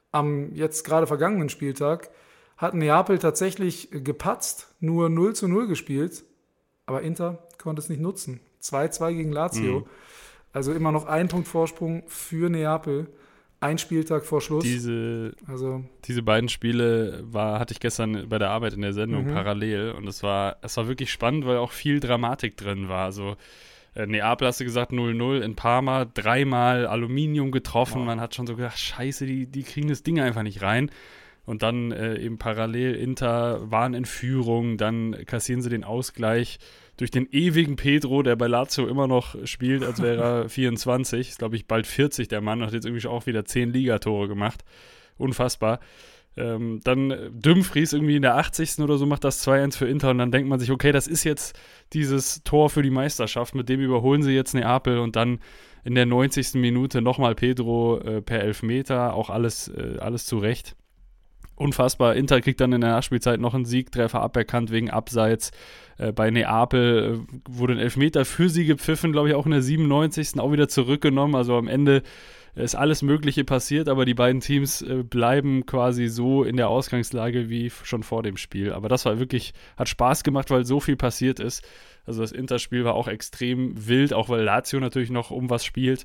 am jetzt gerade vergangenen Spieltag hat Neapel tatsächlich gepatzt, nur null zu null gespielt, aber Inter konnte es nicht nutzen. zwei zu zwei gegen Lazio, mhm. also immer noch ein Punkt Vorsprung für Neapel. Ein Spieltag vor Schluss. Diese, also. diese beiden Spiele war, hatte ich gestern bei der Arbeit in der Sendung mhm. parallel und es war, es war wirklich spannend, weil auch viel Dramatik drin war. Also äh, Neapel hast du gesagt null null in Parma, dreimal Aluminium getroffen. Oh. Man hat schon so gedacht, scheiße, die, die kriegen das Ding einfach nicht rein. Und dann äh, eben parallel Inter waren in Führung, dann kassieren sie den Ausgleich durch den ewigen Pedro, der bei Lazio immer noch spielt, als wäre er vierundzwanzig. Ist, glaube ich, bald vierzig, der Mann. Hat jetzt irgendwie auch wieder zehn Ligatore gemacht. Unfassbar. Ähm, dann Dumfries irgendwie in der achtzigsten oder so macht das zwei eins für Inter. Und dann denkt man sich, okay, das ist jetzt dieses Tor für die Meisterschaft. Mit dem überholen sie jetzt Neapel. Und dann in der neunzigsten Minute nochmal Pedro äh, per Elfmeter. Auch alles, äh, alles zurecht. Unfassbar. Inter kriegt dann in der Nachspielzeit noch einen Siegtreffer aberkannt wegen Abseits. Äh, bei Neapel äh, wurde ein Elfmeter für sie gepfiffen, glaube ich, auch in der siebenundneunzigsten auch wieder zurückgenommen. Also am Ende ist alles Mögliche passiert, aber die beiden Teams äh, bleiben quasi so in der Ausgangslage wie schon vor dem Spiel. Aber das war wirklich, hat Spaß gemacht, weil so viel passiert ist. Also das Interspiel war auch extrem wild, auch weil Lazio natürlich noch um was spielt.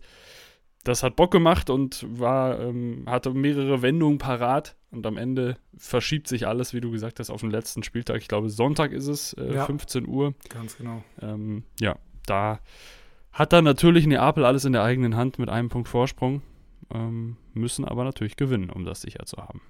Das hat Bock gemacht und war, ähm, hatte mehrere Wendungen parat und am Ende verschiebt sich alles, wie du gesagt hast, auf den letzten Spieltag. Ich glaube, Sonntag ist es, äh, ja, fünfzehn Uhr. Ganz genau. Ähm, ja, da hat dann natürlich Neapel alles in der eigenen Hand mit einem Punkt Vorsprung, ähm, müssen aber natürlich gewinnen, um das sicher zu haben.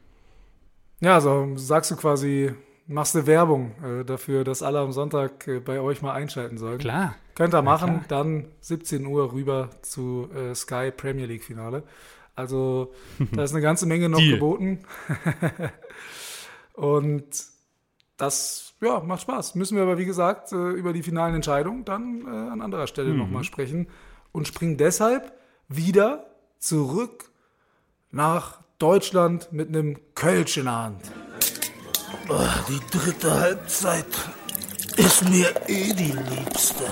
Ja, also sagst du quasi, machst du Werbung äh, dafür, dass alle am Sonntag äh, bei euch mal einschalten sollen. Klar. Könnt ihr machen, ja, dann siebzehn Uhr rüber zu äh, Sky Premier League Finale. Also da ist eine ganze Menge noch Deal. geboten. Und das ja, macht Spaß. Müssen wir aber, wie gesagt, äh, über die finalen Entscheidungen dann äh, an anderer Stelle Mhm. nochmal sprechen und springen deshalb wieder zurück nach Deutschland mit einem Kölsch in der Hand. Oh, die dritte Halbzeit ist mir eh die liebste.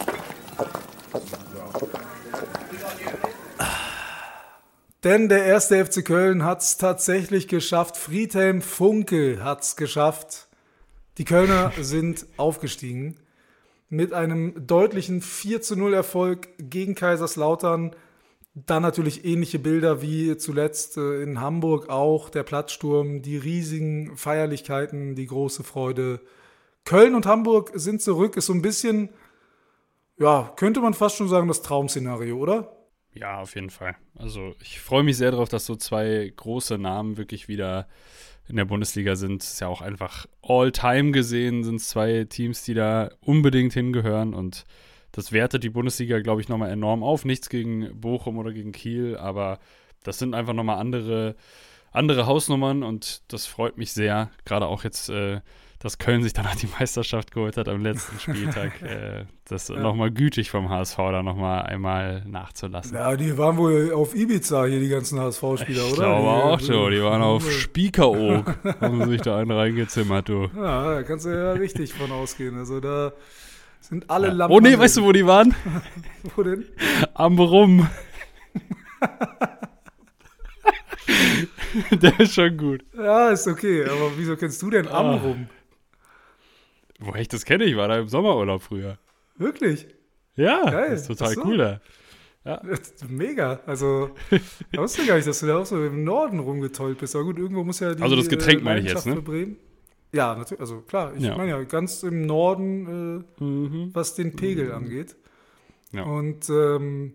Denn der erste F C Köln hat es tatsächlich geschafft. Friedhelm Funkel hat es geschafft. Die Kölner sind aufgestiegen mit einem deutlichen vier zu null Erfolg gegen Kaiserslautern. Dann natürlich ähnliche Bilder wie zuletzt äh, in Hamburg auch. Der Platzsturm, die riesigen Feierlichkeiten, die große Freude. Köln und Hamburg sind zurück. Ist so ein bisschen, ja, könnte man fast schon sagen, das Traum-Szenario, oder? Ja, auf jeden Fall. Also ich freue mich sehr darauf, dass so zwei große Namen wirklich wieder in der Bundesliga sind. Es ist ja auch einfach all-time gesehen, sind es zwei Teams, die da unbedingt hingehören und das wertet die Bundesliga, glaube ich, nochmal enorm auf. Nichts gegen Bochum oder gegen Kiel, aber das sind einfach nochmal andere, andere Hausnummern und das freut mich sehr. Gerade auch jetzt, äh, dass Köln sich danach die Meisterschaft geholt hat am letzten Spieltag. äh, das ja. nochmal gütig vom H S V da nochmal einmal nachzulassen. Ja, die waren wohl auf Ibiza hier, die ganzen H S V-Spieler, ich oder? Ich glaube die, auch so. Die waren auf Spiekeroog. Haben sich da einen reingezimmert, du. Ja, da kannst du ja richtig von ausgehen. Also da sind alle ja. Lampen. Oh nee, weißt du, wo die waren? Wo denn? Am Rum. Der ist schon gut. Ja, ist okay. Aber wieso kennst du denn Ah. Amrum? Woher ich das kenne? Ich war da im Sommerurlaub früher. Wirklich? Ja, Geil. das ist total Ach so. cool da. Das ist mega. Also, ich wusste gar nicht, dass du da auch so im Norden rumgetollt bist. Aber gut, irgendwo muss ja die Also das Getränk äh, meine ich jetzt, Leidenschaft ne? für Bremen. Ja, natürlich. Also klar, ich Ja. meine ja ganz im Norden, äh, Mhm. was den Pegel angeht. Ja. Und ähm,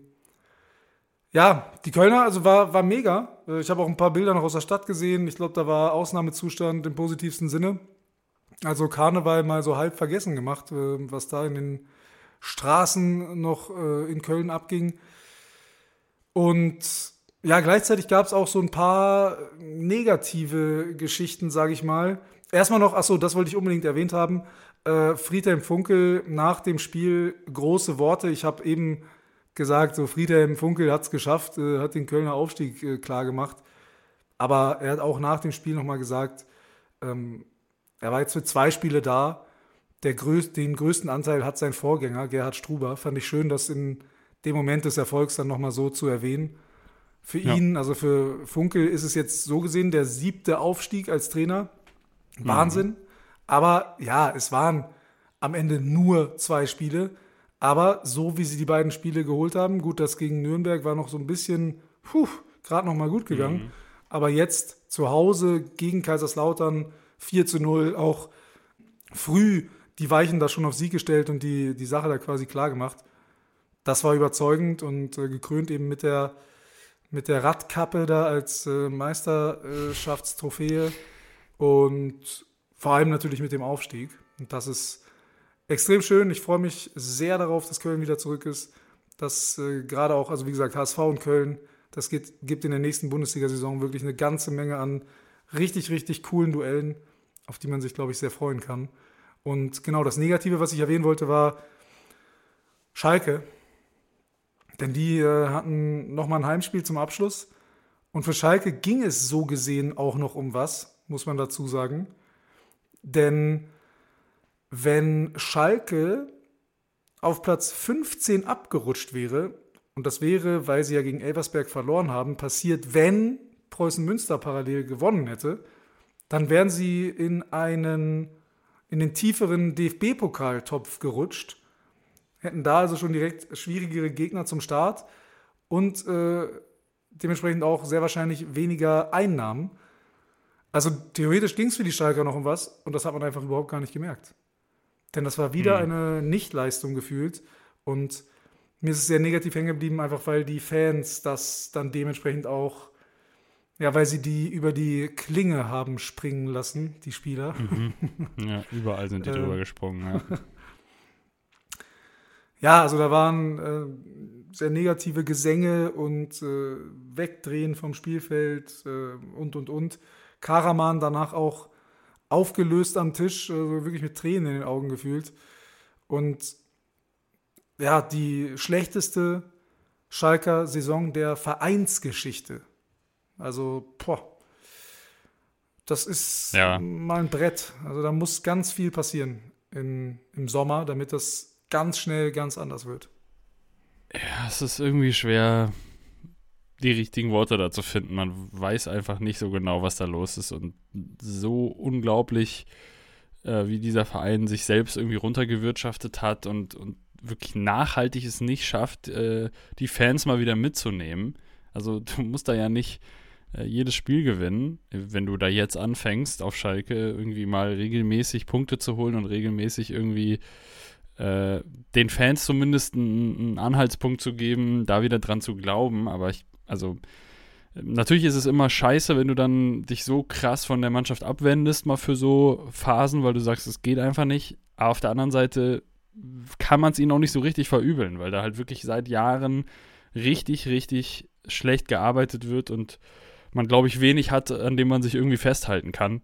ja, die Kölner, also war, war mega. Äh, Ich habe auch ein paar Bilder noch aus der Stadt gesehen. Ich glaube, da war Ausnahmezustand im positivsten Sinne. Also Karneval mal so halb vergessen gemacht, äh, was da in den Straßen noch äh, in Köln abging. Und ja, gleichzeitig gab es auch so ein paar negative Geschichten, sage ich mal. Erstmal noch, achso, das wollte ich unbedingt erwähnt haben, äh, Friedhelm Funkel nach dem Spiel große Worte. Ich habe eben gesagt, so Friedhelm Funkel hat es geschafft, äh, hat den Kölner Aufstieg äh, klar gemacht. Aber er hat auch nach dem Spiel nochmal gesagt, ähm, er war jetzt für zwei Spiele da. Der größ- den größten Anteil hat sein Vorgänger, Gerhard Struber. Fand ich schön, das in dem Moment des Erfolgs dann nochmal so zu erwähnen. Für Ja. ihn, also für Funkel, ist es jetzt so gesehen der siebte Aufstieg als Trainer. Wahnsinn. Mhm. Aber ja, es waren am Ende nur zwei Spiele. Aber so wie sie die beiden Spiele geholt haben, gut, das gegen Nürnberg war noch so ein bisschen, puh, gerade noch mal gut gegangen. Mhm. Aber jetzt zu Hause gegen Kaiserslautern vier zu null, auch früh die Weichen da schon auf Sieg gestellt und die, die Sache da quasi klar gemacht. Das war überzeugend und äh, gekrönt eben mit der, mit der Radkappe da als äh, Meisterschaftstrophäe und vor allem natürlich mit dem Aufstieg. Und das ist extrem schön. Ich freue mich sehr darauf, dass Köln wieder zurück ist. Dass äh, gerade auch, also wie gesagt, H S V und Köln, das geht, gibt in der nächsten Bundesliga-Saison wirklich eine ganze Menge an richtig, richtig coolen Duellen, auf die man sich, glaube ich, sehr freuen kann. Und genau das Negative, was ich erwähnen wollte, war Schalke. Denn die äh, hatten nochmal ein Heimspiel zum Abschluss. Und für Schalke ging es so gesehen auch noch um was, muss man dazu sagen. Denn wenn Schalke auf Platz fünfzehn abgerutscht wäre, und das wäre, weil sie ja gegen Elversberg verloren haben, passiert, wenn Preußen Münster parallel gewonnen hätte, dann wären sie in einen in den tieferen D F B-Pokaltopf gerutscht, hätten da also schon direkt schwierigere Gegner zum Start und äh, dementsprechend auch sehr wahrscheinlich weniger Einnahmen. Also theoretisch ging es für die Schalker noch um was und das hat man einfach überhaupt gar nicht gemerkt. Denn das war wieder mhm. eine Nichtleistung gefühlt und mir ist es sehr negativ hängen geblieben, einfach weil die Fans das dann dementsprechend auch, ja, weil sie die über die Klinge haben springen lassen, die Spieler. Mhm. Ja, überall sind die drüber äh, gesprungen, ja. Ja, also da waren äh, sehr negative Gesänge und äh, Wegdrehen vom Spielfeld äh, und, und, und. Karaman danach auch aufgelöst am Tisch, also wirklich mit Tränen in den Augen gefühlt. Und ja, die schlechteste Schalker Saison der Vereinsgeschichte. Also, boah, das ist Ja. mal ein Brett. Also da muss ganz viel passieren in, im Sommer, damit das ganz schnell ganz anders wird. Ja, es ist irgendwie schwer, die richtigen Worte da zu finden. Man weiß einfach nicht so genau, was da los ist. Und so unglaublich, äh, wie dieser Verein sich selbst irgendwie runtergewirtschaftet hat und, und wirklich nachhaltig es nicht schafft, äh, die Fans mal wieder mitzunehmen. Also du musst da ja nicht äh, jedes Spiel gewinnen, wenn du da jetzt anfängst, auf Schalke irgendwie mal regelmäßig Punkte zu holen und regelmäßig irgendwie äh, den Fans zumindest einen, einen Anhaltspunkt zu geben, da wieder dran zu glauben. Aber ich, also natürlich ist es immer scheiße, wenn du dann dich so krass von der Mannschaft abwendest, mal für so Phasen, weil du sagst, es geht einfach nicht. Aber auf der anderen Seite kann man es ihnen auch nicht so richtig verübeln, weil da halt wirklich seit Jahren richtig, richtig schlecht gearbeitet wird und man, glaube ich, wenig hat, an dem man sich irgendwie festhalten kann.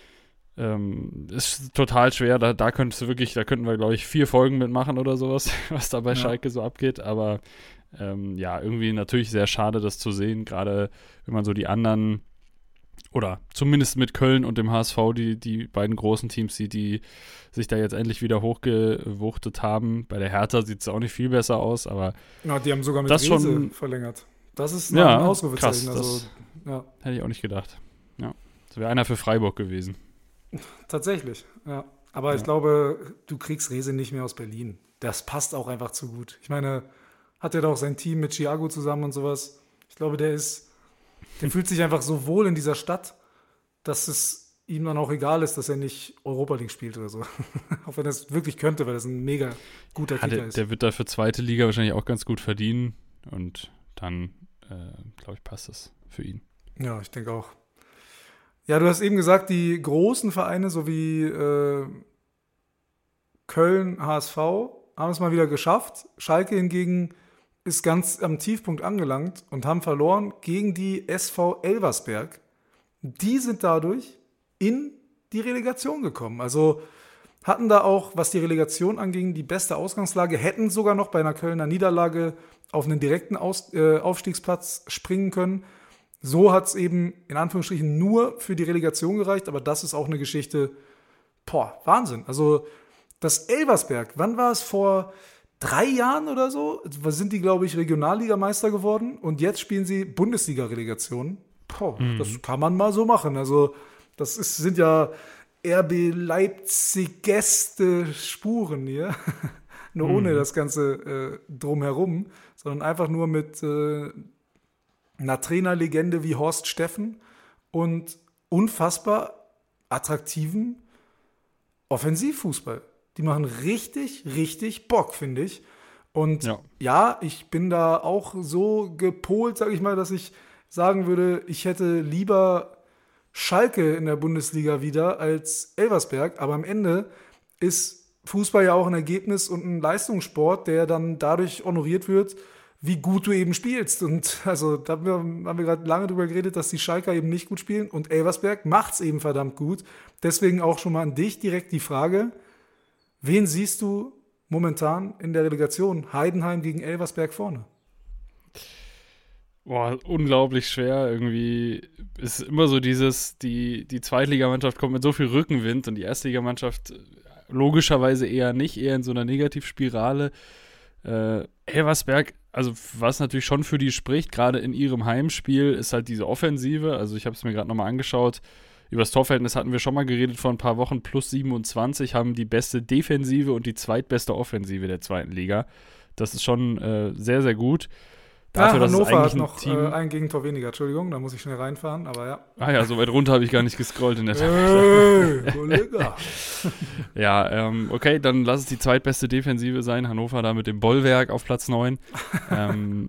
Ähm, ist total schwer, da, da könntest du wirklich, da könnten wir, glaube ich, vier Folgen mitmachen oder sowas, was da bei Ja. Schalke so abgeht, aber ähm, ja, irgendwie natürlich sehr schade, das zu sehen, gerade wenn man so die anderen oder zumindest mit Köln und dem H S V, die, die beiden großen Teams sieht, die sich da jetzt endlich wieder hochgewuchtet haben. Bei der Hertha sieht es auch nicht viel besser aus, aber Ja, die haben sogar mit Das Riese schon- verlängert. Das ist Ja, ein Ausrufezeichen. krass, Also, das- ja, hätte ich auch nicht gedacht. Ja, das wäre einer für Freiburg gewesen. tatsächlich. Ja. Aber ich Ja. glaube, du kriegst Rese nicht mehr aus Berlin. Das passt auch einfach zu gut. Ich meine, hat er doch sein Team mit Thiago zusammen und sowas. Ich glaube, der ist, der fühlt sich einfach so wohl in dieser Stadt, dass es ihm dann auch egal ist, dass er nicht Europa League spielt oder so. Auch wenn er es wirklich könnte, weil das ein mega guter Ja, Kicker der, ist. der wird da für zweite Liga wahrscheinlich auch ganz gut verdienen und dann, äh, glaube ich, passt das für ihn. Ja, ich denke auch. Ja, du hast eben gesagt, die großen Vereine, so wie äh, Köln, H S V, haben es mal wieder geschafft. Schalke hingegen ist ganz am Tiefpunkt angelangt und haben verloren gegen die S V Elversberg. Die sind dadurch in die Relegation gekommen. Also hatten da auch, was die Relegation anging, die beste Ausgangslage, hätten sogar noch bei einer Kölner Niederlage auf einen direkten Aus, äh, Aufstiegsplatz springen können. So hat es eben in Anführungsstrichen nur für die Relegation gereicht, aber das ist auch eine Geschichte, boah, Wahnsinn. Also das Elversberg, wann war es, vor drei Jahren oder so, sind die, glaube ich, Regionalligameister geworden und jetzt spielen sie Bundesliga-Relegation. Boah, Mhm. das kann man mal so machen. Also das ist, sind ja R B Leipzig-Gäste Spuren hier. Nur ohne Mhm. das Ganze äh, drumherum, sondern einfach nur mit äh, einer Trainerlegende wie Horst Steffen und unfassbar attraktiven Offensivfußball. Die machen richtig, richtig Bock, finde ich. Und Ja. ja, ich bin da auch so gepolt, sage ich mal, dass ich sagen würde, ich hätte lieber Schalke in der Bundesliga wieder als Elversberg. Aber am Ende ist Fußball ja auch ein Ergebnis und ein Leistungssport, der dann dadurch honoriert wird, wie gut du eben spielst. Und also da haben wir, haben wir gerade lange drüber geredet, dass die Schalker eben nicht gut spielen und Elversberg macht es eben verdammt gut. Deswegen auch schon mal an dich direkt die Frage, wen siehst du momentan in der Relegation? Heidenheim gegen Elversberg vorne. Boah, unglaublich schwer. Irgendwie ist immer so dieses, die, die Zweitligamannschaft kommt mit so viel Rückenwind und die Erstligamannschaft logischerweise eher nicht, eher in so einer Negativspirale. Äh, Elversberg, also was natürlich schon für die spricht, gerade in ihrem Heimspiel, ist halt diese Offensive. Also ich habe es mir gerade nochmal angeschaut. Über das Torverhältnis hatten wir schon mal geredet vor ein paar Wochen. Plus siebenundzwanzig, haben die beste Defensive und die zweitbeste Offensive der zweiten Liga. Das ist schon äh, sehr, sehr gut. Dafür, ah, dass es Hannover eigentlich hat ein noch Team- äh, ein Gegentor weniger. Entschuldigung, da muss ich schnell reinfahren, aber ja. Ah ja, so weit runter habe ich gar nicht gescrollt in der Tabelle. Hey, Kollege. Ja, ähm, okay, dann lass es die zweitbeste Defensive sein. Hannover da mit dem Bollwerk auf Platz neun. ähm,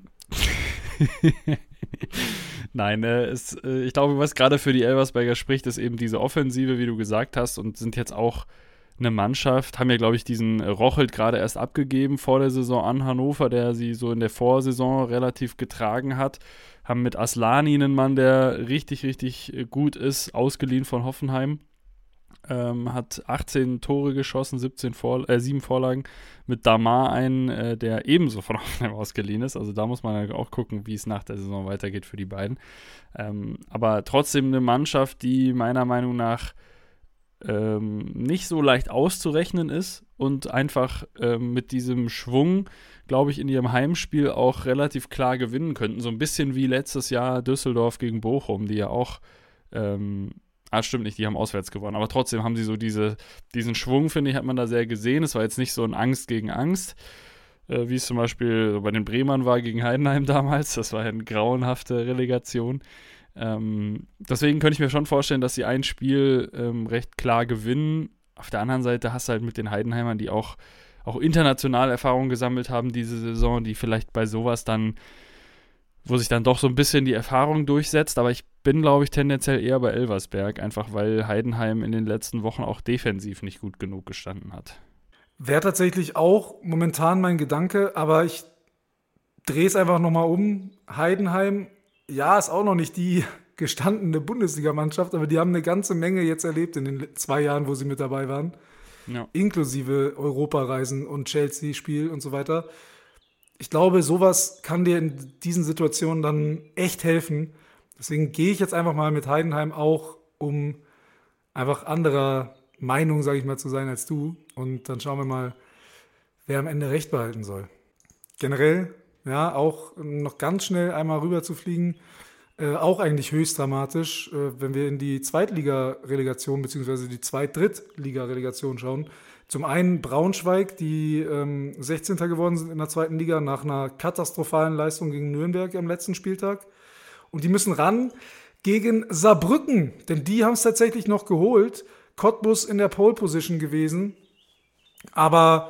Nein, äh, es, äh, ich glaube, was gerade für die Elversberger spricht, ist eben diese Offensive, wie du gesagt hast, und sind jetzt auch eine Mannschaft, haben ja, glaube ich, diesen äh, Rochelt gerade erst abgegeben vor der Saison an Hannover, der sie so in der Vorsaison relativ getragen hat. Haben mit Aslani einen Mann, der richtig, richtig äh, gut ist, ausgeliehen von Hoffenheim. Ähm, hat achtzehn Tore geschossen, siebzehn Vor äh, sieben Vorlagen. Mit Damar einen, äh, der ebenso von Hoffenheim ausgeliehen ist. Also da muss man auch gucken, wie es nach der Saison weitergeht für die beiden. Ähm, aber trotzdem eine Mannschaft, die meiner Meinung nach ähm, nicht so leicht auszurechnen ist und einfach ähm, mit diesem Schwung, glaube ich, in ihrem Heimspiel auch relativ klar gewinnen könnten. So ein bisschen wie letztes Jahr Düsseldorf gegen Bochum, die ja auch ähm, Ah, stimmt nicht, die haben auswärts gewonnen. Aber trotzdem haben sie so diese, diesen Schwung, finde ich, hat man da sehr gesehen. Es war jetzt nicht so ein Angst gegen Angst, äh, wie es zum Beispiel bei den Bremern war gegen Heidenheim damals. Das war ja eine grauenhafte Relegation. Ähm, deswegen könnte ich mir schon vorstellen, dass sie ein Spiel ähm, recht klar gewinnen. Auf der anderen Seite hast du halt mit den Heidenheimern, die auch, auch international Erfahrung gesammelt haben diese Saison, die vielleicht bei sowas dann wo sich dann doch so ein bisschen die Erfahrung durchsetzt, aber ich bin, glaube ich, tendenziell eher bei Elversberg, einfach weil Heidenheim in den letzten Wochen auch defensiv nicht gut genug gestanden hat. Wäre tatsächlich auch momentan mein Gedanke, aber ich drehe es einfach nochmal um. Heidenheim, ja, ist auch noch nicht die gestandene Bundesligamannschaft, aber die haben eine ganze Menge jetzt erlebt in den zwei Jahren, wo sie mit dabei waren, Ja. inklusive Europareisen und Chelsea-Spiel und so weiter. Ich glaube, sowas kann dir in diesen Situationen dann echt helfen. Deswegen gehe ich jetzt einfach mal mit Heidenheim auch, um einfach anderer Meinung, sage ich mal, zu sein als du. Und dann schauen wir mal, wer am Ende recht behalten soll. Generell, ja, auch noch ganz schnell einmal rüber zu fliegen, äh, auch eigentlich höchst dramatisch, äh, wenn wir in die Zweitliga-Relegation bzw. die Zweit-Drittliga-Relegation schauen. Zum einen Braunschweig, die ähm, sechzehnter geworden sind in der zweiten Liga nach einer katastrophalen Leistung gegen Nürnberg am letzten Spieltag. Und die müssen ran gegen Saarbrücken, denn die haben es tatsächlich noch geholt. Cottbus in der Pole-Position gewesen, aber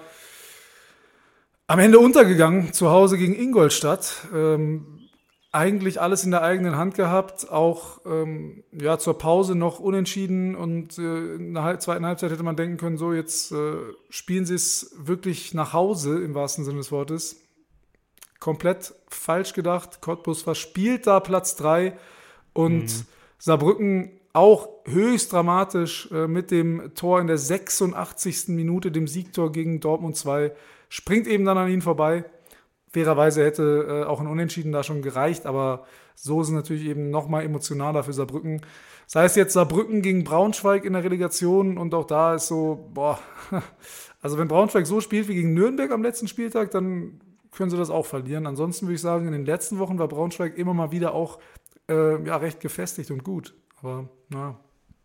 am Ende untergegangen, zu Hause gegen Ingolstadt. Ähm, eigentlich alles in der eigenen Hand gehabt, auch ähm, ja, zur Pause noch unentschieden und äh, in der Halb- zweiten Halbzeit hätte man denken können, so jetzt äh, spielen sie es wirklich nach Hause, im wahrsten Sinne des Wortes. Komplett falsch gedacht, Cottbus verspielt da Platz drei und mhm. Saarbrücken auch höchst dramatisch äh, mit dem Tor in der sechsundachtzigsten Minute, dem Siegtor gegen Dortmund zwei, springt eben dann an ihnen vorbei. Fairerweise hätte äh, auch ein Unentschieden da schon gereicht, aber so ist es natürlich eben nochmal emotionaler für Saarbrücken. Das heißt jetzt Saarbrücken gegen Braunschweig in der Relegation und auch da ist so, boah, also wenn Braunschweig so spielt wie gegen Nürnberg am letzten Spieltag, dann können sie das auch verlieren. Ansonsten würde ich sagen, in den letzten Wochen war Braunschweig immer mal wieder auch äh, ja, recht gefestigt und gut. Aber na.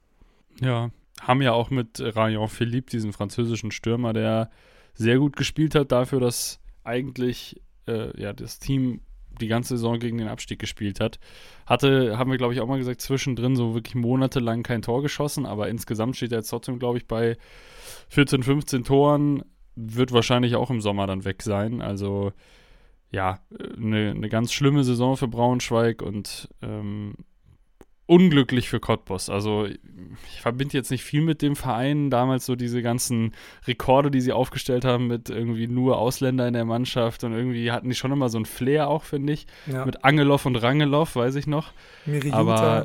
Ja, haben ja auch mit Rayon Philippe, diesen französischen Stürmer, der sehr gut gespielt hat, dafür, dass eigentlich äh, ja, das Team die ganze Saison gegen den Abstieg gespielt hat. Hatte, haben wir, glaube ich, auch mal gesagt, zwischendrin so wirklich monatelang kein Tor geschossen, aber insgesamt steht er jetzt trotzdem, glaube ich, bei vierzehn, fünfzehn Toren, wird wahrscheinlich auch im Sommer dann weg sein. Also ja, eine, eine ganz schlimme Saison für Braunschweig und ähm, unglücklich für Cottbus. Also ich verbinde jetzt nicht viel mit dem Verein. Damals so diese ganzen Rekorde, die sie aufgestellt haben mit irgendwie nur Ausländer in der Mannschaft und irgendwie hatten die schon immer so ein Flair auch, finde ich. Ja. Mit Angelov und Rangelov, weiß ich noch. Miriuta. Aber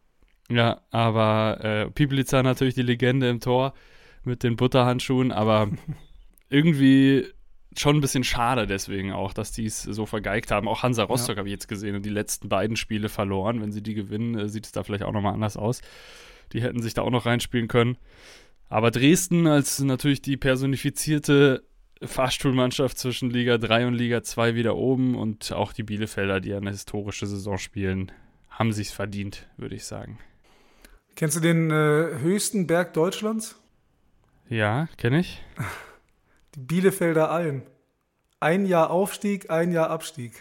ja, aber äh, Piplica natürlich die Legende im Tor mit den Butterhandschuhen, aber irgendwie schon ein bisschen schade deswegen auch, dass die es so vergeigt haben. Auch Hansa Rostock ja. habe ich jetzt gesehen und die letzten beiden Spiele verloren. Wenn sie die gewinnen, sieht es da vielleicht auch nochmal anders aus. Die hätten sich da auch noch reinspielen können. Aber Dresden als natürlich die personifizierte Fahrstuhlmannschaft zwischen Liga drei und Liga zwei wieder oben und auch die Bielefelder, die eine historische Saison spielen, haben sich's verdient, würde ich sagen. Kennst du den äh, höchsten Berg Deutschlands? Ja, kenne ich. Die Bielefelder Alm. Ein Jahr Aufstieg, ein Jahr Abstieg.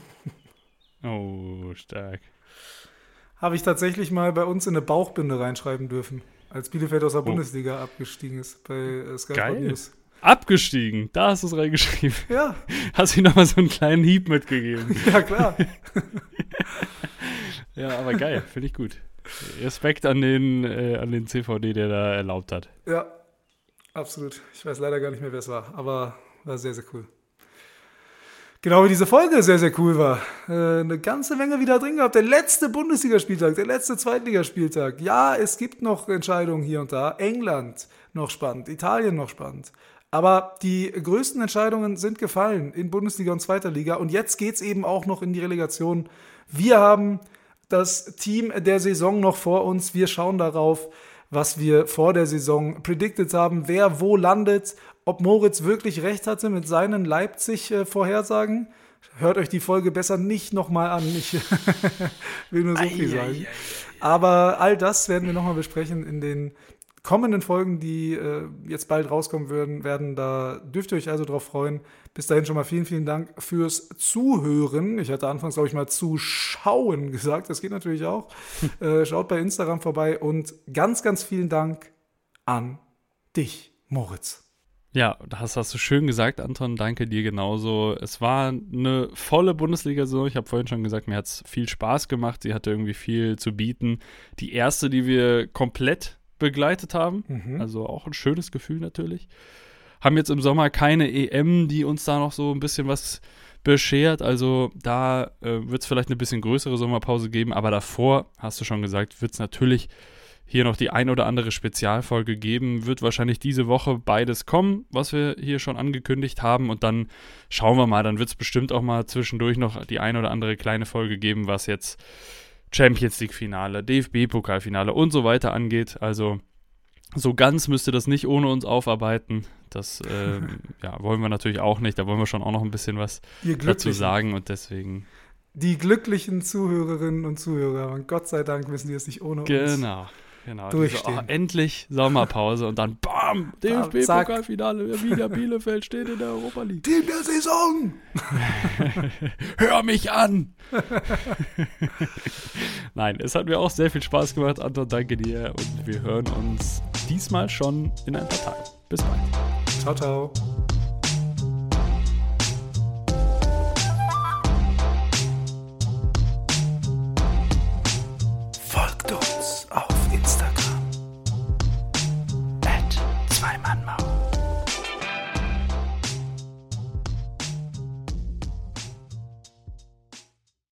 Oh, stark. Habe ich tatsächlich mal bei uns in eine Bauchbinde reinschreiben dürfen, als Bielefeld aus der oh. Bundesliga abgestiegen ist bei äh, Sky Sport News. Abgestiegen, da hast du es reingeschrieben. Ja. Hast du ihm nochmal so einen kleinen Hieb mitgegeben. Ja, klar. Ja, aber geil, finde ich gut. Respekt an den, äh, an den C V D, der da erlaubt hat. Ja, absolut. Ich weiß leider gar nicht mehr, wer es war, aber war sehr, sehr cool. Genau wie diese Folge sehr, sehr cool war. Äh, eine ganze Menge wieder drin gehabt. Der letzte Bundesligaspieltag, der letzte Zweitligaspieltag. Ja, es gibt noch Entscheidungen hier und da. England noch spannend, Italien noch spannend. Aber die größten Entscheidungen sind gefallen in Bundesliga und Zweiter Liga. Und jetzt geht's eben auch noch in die Relegation. Wir haben das Team der Saison noch vor uns. Wir schauen darauf, was wir vor der Saison predicted haben, wer wo landet, ob Moritz wirklich recht hatte mit seinen Leipzig-Vorhersagen. Hört euch die Folge besser nicht nochmal an. Ich will nur so viel sagen. Aber all das werden wir nochmal besprechen in den kommenden Folgen, die äh, jetzt bald rauskommen werden, werden. Da dürft ihr euch also drauf freuen. Bis dahin schon mal vielen, vielen Dank fürs Zuhören. Ich hatte anfangs, glaube ich, mal zuschauen gesagt. Das geht natürlich auch. äh, schaut bei Instagram vorbei und ganz, ganz vielen Dank an dich, Moritz. Ja, das hast du schön gesagt, Anton. Danke dir genauso. Es war eine volle Bundesliga-Saison. Ich habe vorhin schon gesagt, mir hat es viel Spaß gemacht. Sie hatte irgendwie viel zu bieten. Die erste, die wir komplett begleitet haben. Mhm. Also auch ein schönes Gefühl natürlich. Haben jetzt im Sommer keine E M, die uns da noch so ein bisschen was beschert. Also da äh, wird es vielleicht eine bisschen größere Sommerpause geben. Aber davor, hast du schon gesagt, wird es natürlich hier noch die ein oder andere Spezialfolge geben. Wird wahrscheinlich diese Woche beides kommen, was wir hier schon angekündigt haben. Und dann schauen wir mal, dann wird es bestimmt auch mal zwischendurch noch die ein oder andere kleine Folge geben, was jetzt Champions League-Finale, D F B-Pokalfinale und so weiter angeht. Also so ganz müsste das nicht ohne uns aufarbeiten. Das äh, ja, wollen wir natürlich auch nicht. Da wollen wir schon auch noch ein bisschen was dazu sagen. Und deswegen... Die glücklichen Zuhörerinnen und Zuhörer, und Gott sei Dank müssen die es nicht ohne genau. uns Genau. Genau, durchstehen. Diese, oh, endlich Sommerpause und dann BAM! D F B-Pokalfinale, wieder Bielefeld steht in der Europa League. Team der Saison! Hör mich an! Nein, es hat mir auch sehr viel Spaß gemacht, Anton, danke dir und wir hören uns diesmal schon in ein paar Tagen. Bis bald. Ciao, ciao.